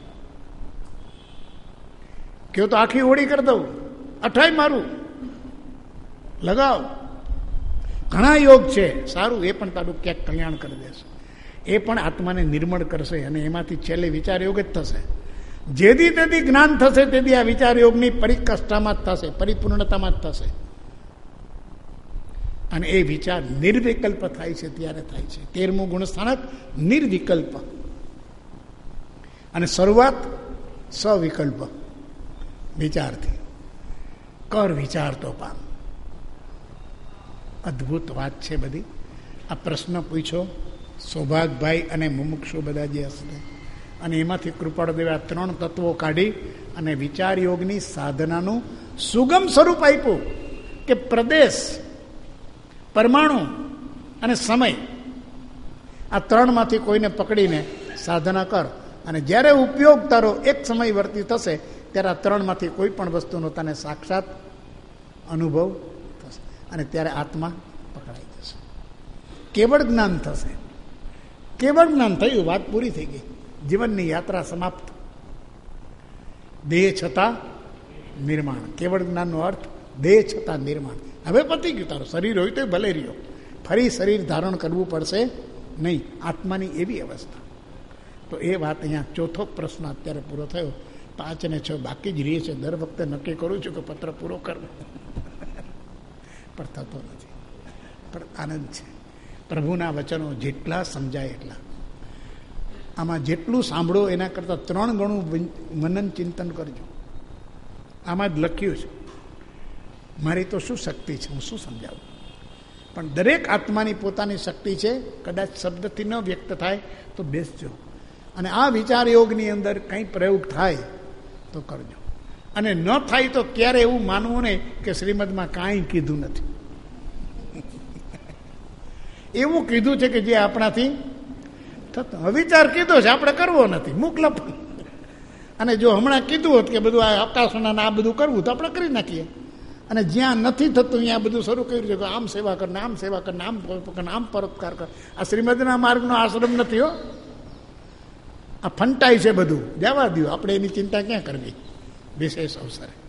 કહો તો આખી ઓળી કરી દઉં, અઠાઈ મારું લગાવ. ઘણા યોગ છે, સારું, એ પણ તારું ક્યાંક કલ્યાણ કરી દેશે. એ પણ આત્માને નિર્મળ કરશે અને એમાંથી છેલ્લે વિચાર યોગ જ થશે. જેથી તેથી જ્ઞાન થશે તેથી આ વિચાર યોગની પરિકષ્ટામાં જ થશે, પરિપૂર્ણતામાં જ થશે. અને એ વિચાર નિર્વિકલ્પ થાય છે ત્યારે થાય છે. તેરમું ગુણસ્થાનક નિર્વિકલ્પ. અને શરૂઆત સવિકલ્પ વિચારથી. કર વિચાર તો પામ. અદ્ભુત વાત છે બધી. આ પ્રશ્ન પૂછ્યો સૌભાગભાઈ અને મુમુક્ષુ બધા જે હશે, અને એમાંથી કૃપાળદેવે આ ત્રણ તત્વો કાઢી અને વિચાર યોગની સાધનાનું સુગમ સ્વરૂપ આપ્યું કે પ્રદેશ, પરમાણુ અને સમય, આ ત્રણમાંથી કોઈને પકડીને સાધના કર. અને જ્યારે ઉપયોગ તારો એક સમય વર્તી થશે ત્યારે આ ત્રણમાંથી કોઈ પણ વસ્તુનો તને સાક્ષાત અનુભવ થશે અને ત્યારે આત્મા પકડાઈ જશે. કેવળ જ્ઞાન થશે. કેવળ જ્ઞાન થયું, વાત પૂરી થઈ ગઈ. જીવનની યાત્રા સમાપ્ત. દેહ છતાં નિર્માણ. કેવળ જ્ઞાનનો અર્થ દેહ છતાં નિર્માણ. હવે પતી ગયું તારું. શરીર હોય તો ભલે રહ્યો, ફરી શરીર ધારણ કરવું પડશે નહીં. આત્માની એવી અવસ્થા. તો એ વાત અહીંયા ચોથો પ્રશ્ન અત્યારે પૂરો થયો. પાંચ ને છ બાકી જ રહે છે. દર વખતે નક્કી કરું છું કે પત્ર પૂરો કરવો, પણ થતો નથી. પણ આનંદ છે. પ્રભુના વચનો જેટલા સમજાય એટલા. આમાં જેટલું સાંભળો એના કરતાં ત્રણ ગણું મનન ચિંતન કરજો. આમાં જ લખ્યું છે. મારી તો શું શક્તિ છે, હું શું સમજાવું. પણ દરેક આત્માની પોતાની શક્તિ છે. કદાચ શબ્દથી ન વ્યક્ત થાય તો બેસજો. અને આ વિચાર યોગની અંદર કંઈ પ્રયોગ થાય તો કરજો. અને ન થાય તો ક્યારે એવું માનવું નહીં કે શ્રીમદમાં કાંઈ કીધું નથી. એવું કીધું છે કે જે આપણાથી થતો. વિચાર કીધો છે, આપણે કરવો નથી, મુકલપ. અને જો હમણાં કીધું હોત કે બધું આ આકાશના આ બધું કરવું તો આપણે કરી નાખીએ. અને જ્યાં નથી થતું ત્યાં બધું શરૂ કર્યું છે કે આમ સેવા કરને, આમ સેવા કરને, આમ કરને, આમ પરોપકાર કર. આ શ્રીમદના માર્ગનો આશ્રમ નથી હો. આ ફંટાય છે બધું. જવા દો, આપણે એની ચિંતા ક્યાં કરવી વિશેષ અવસરે.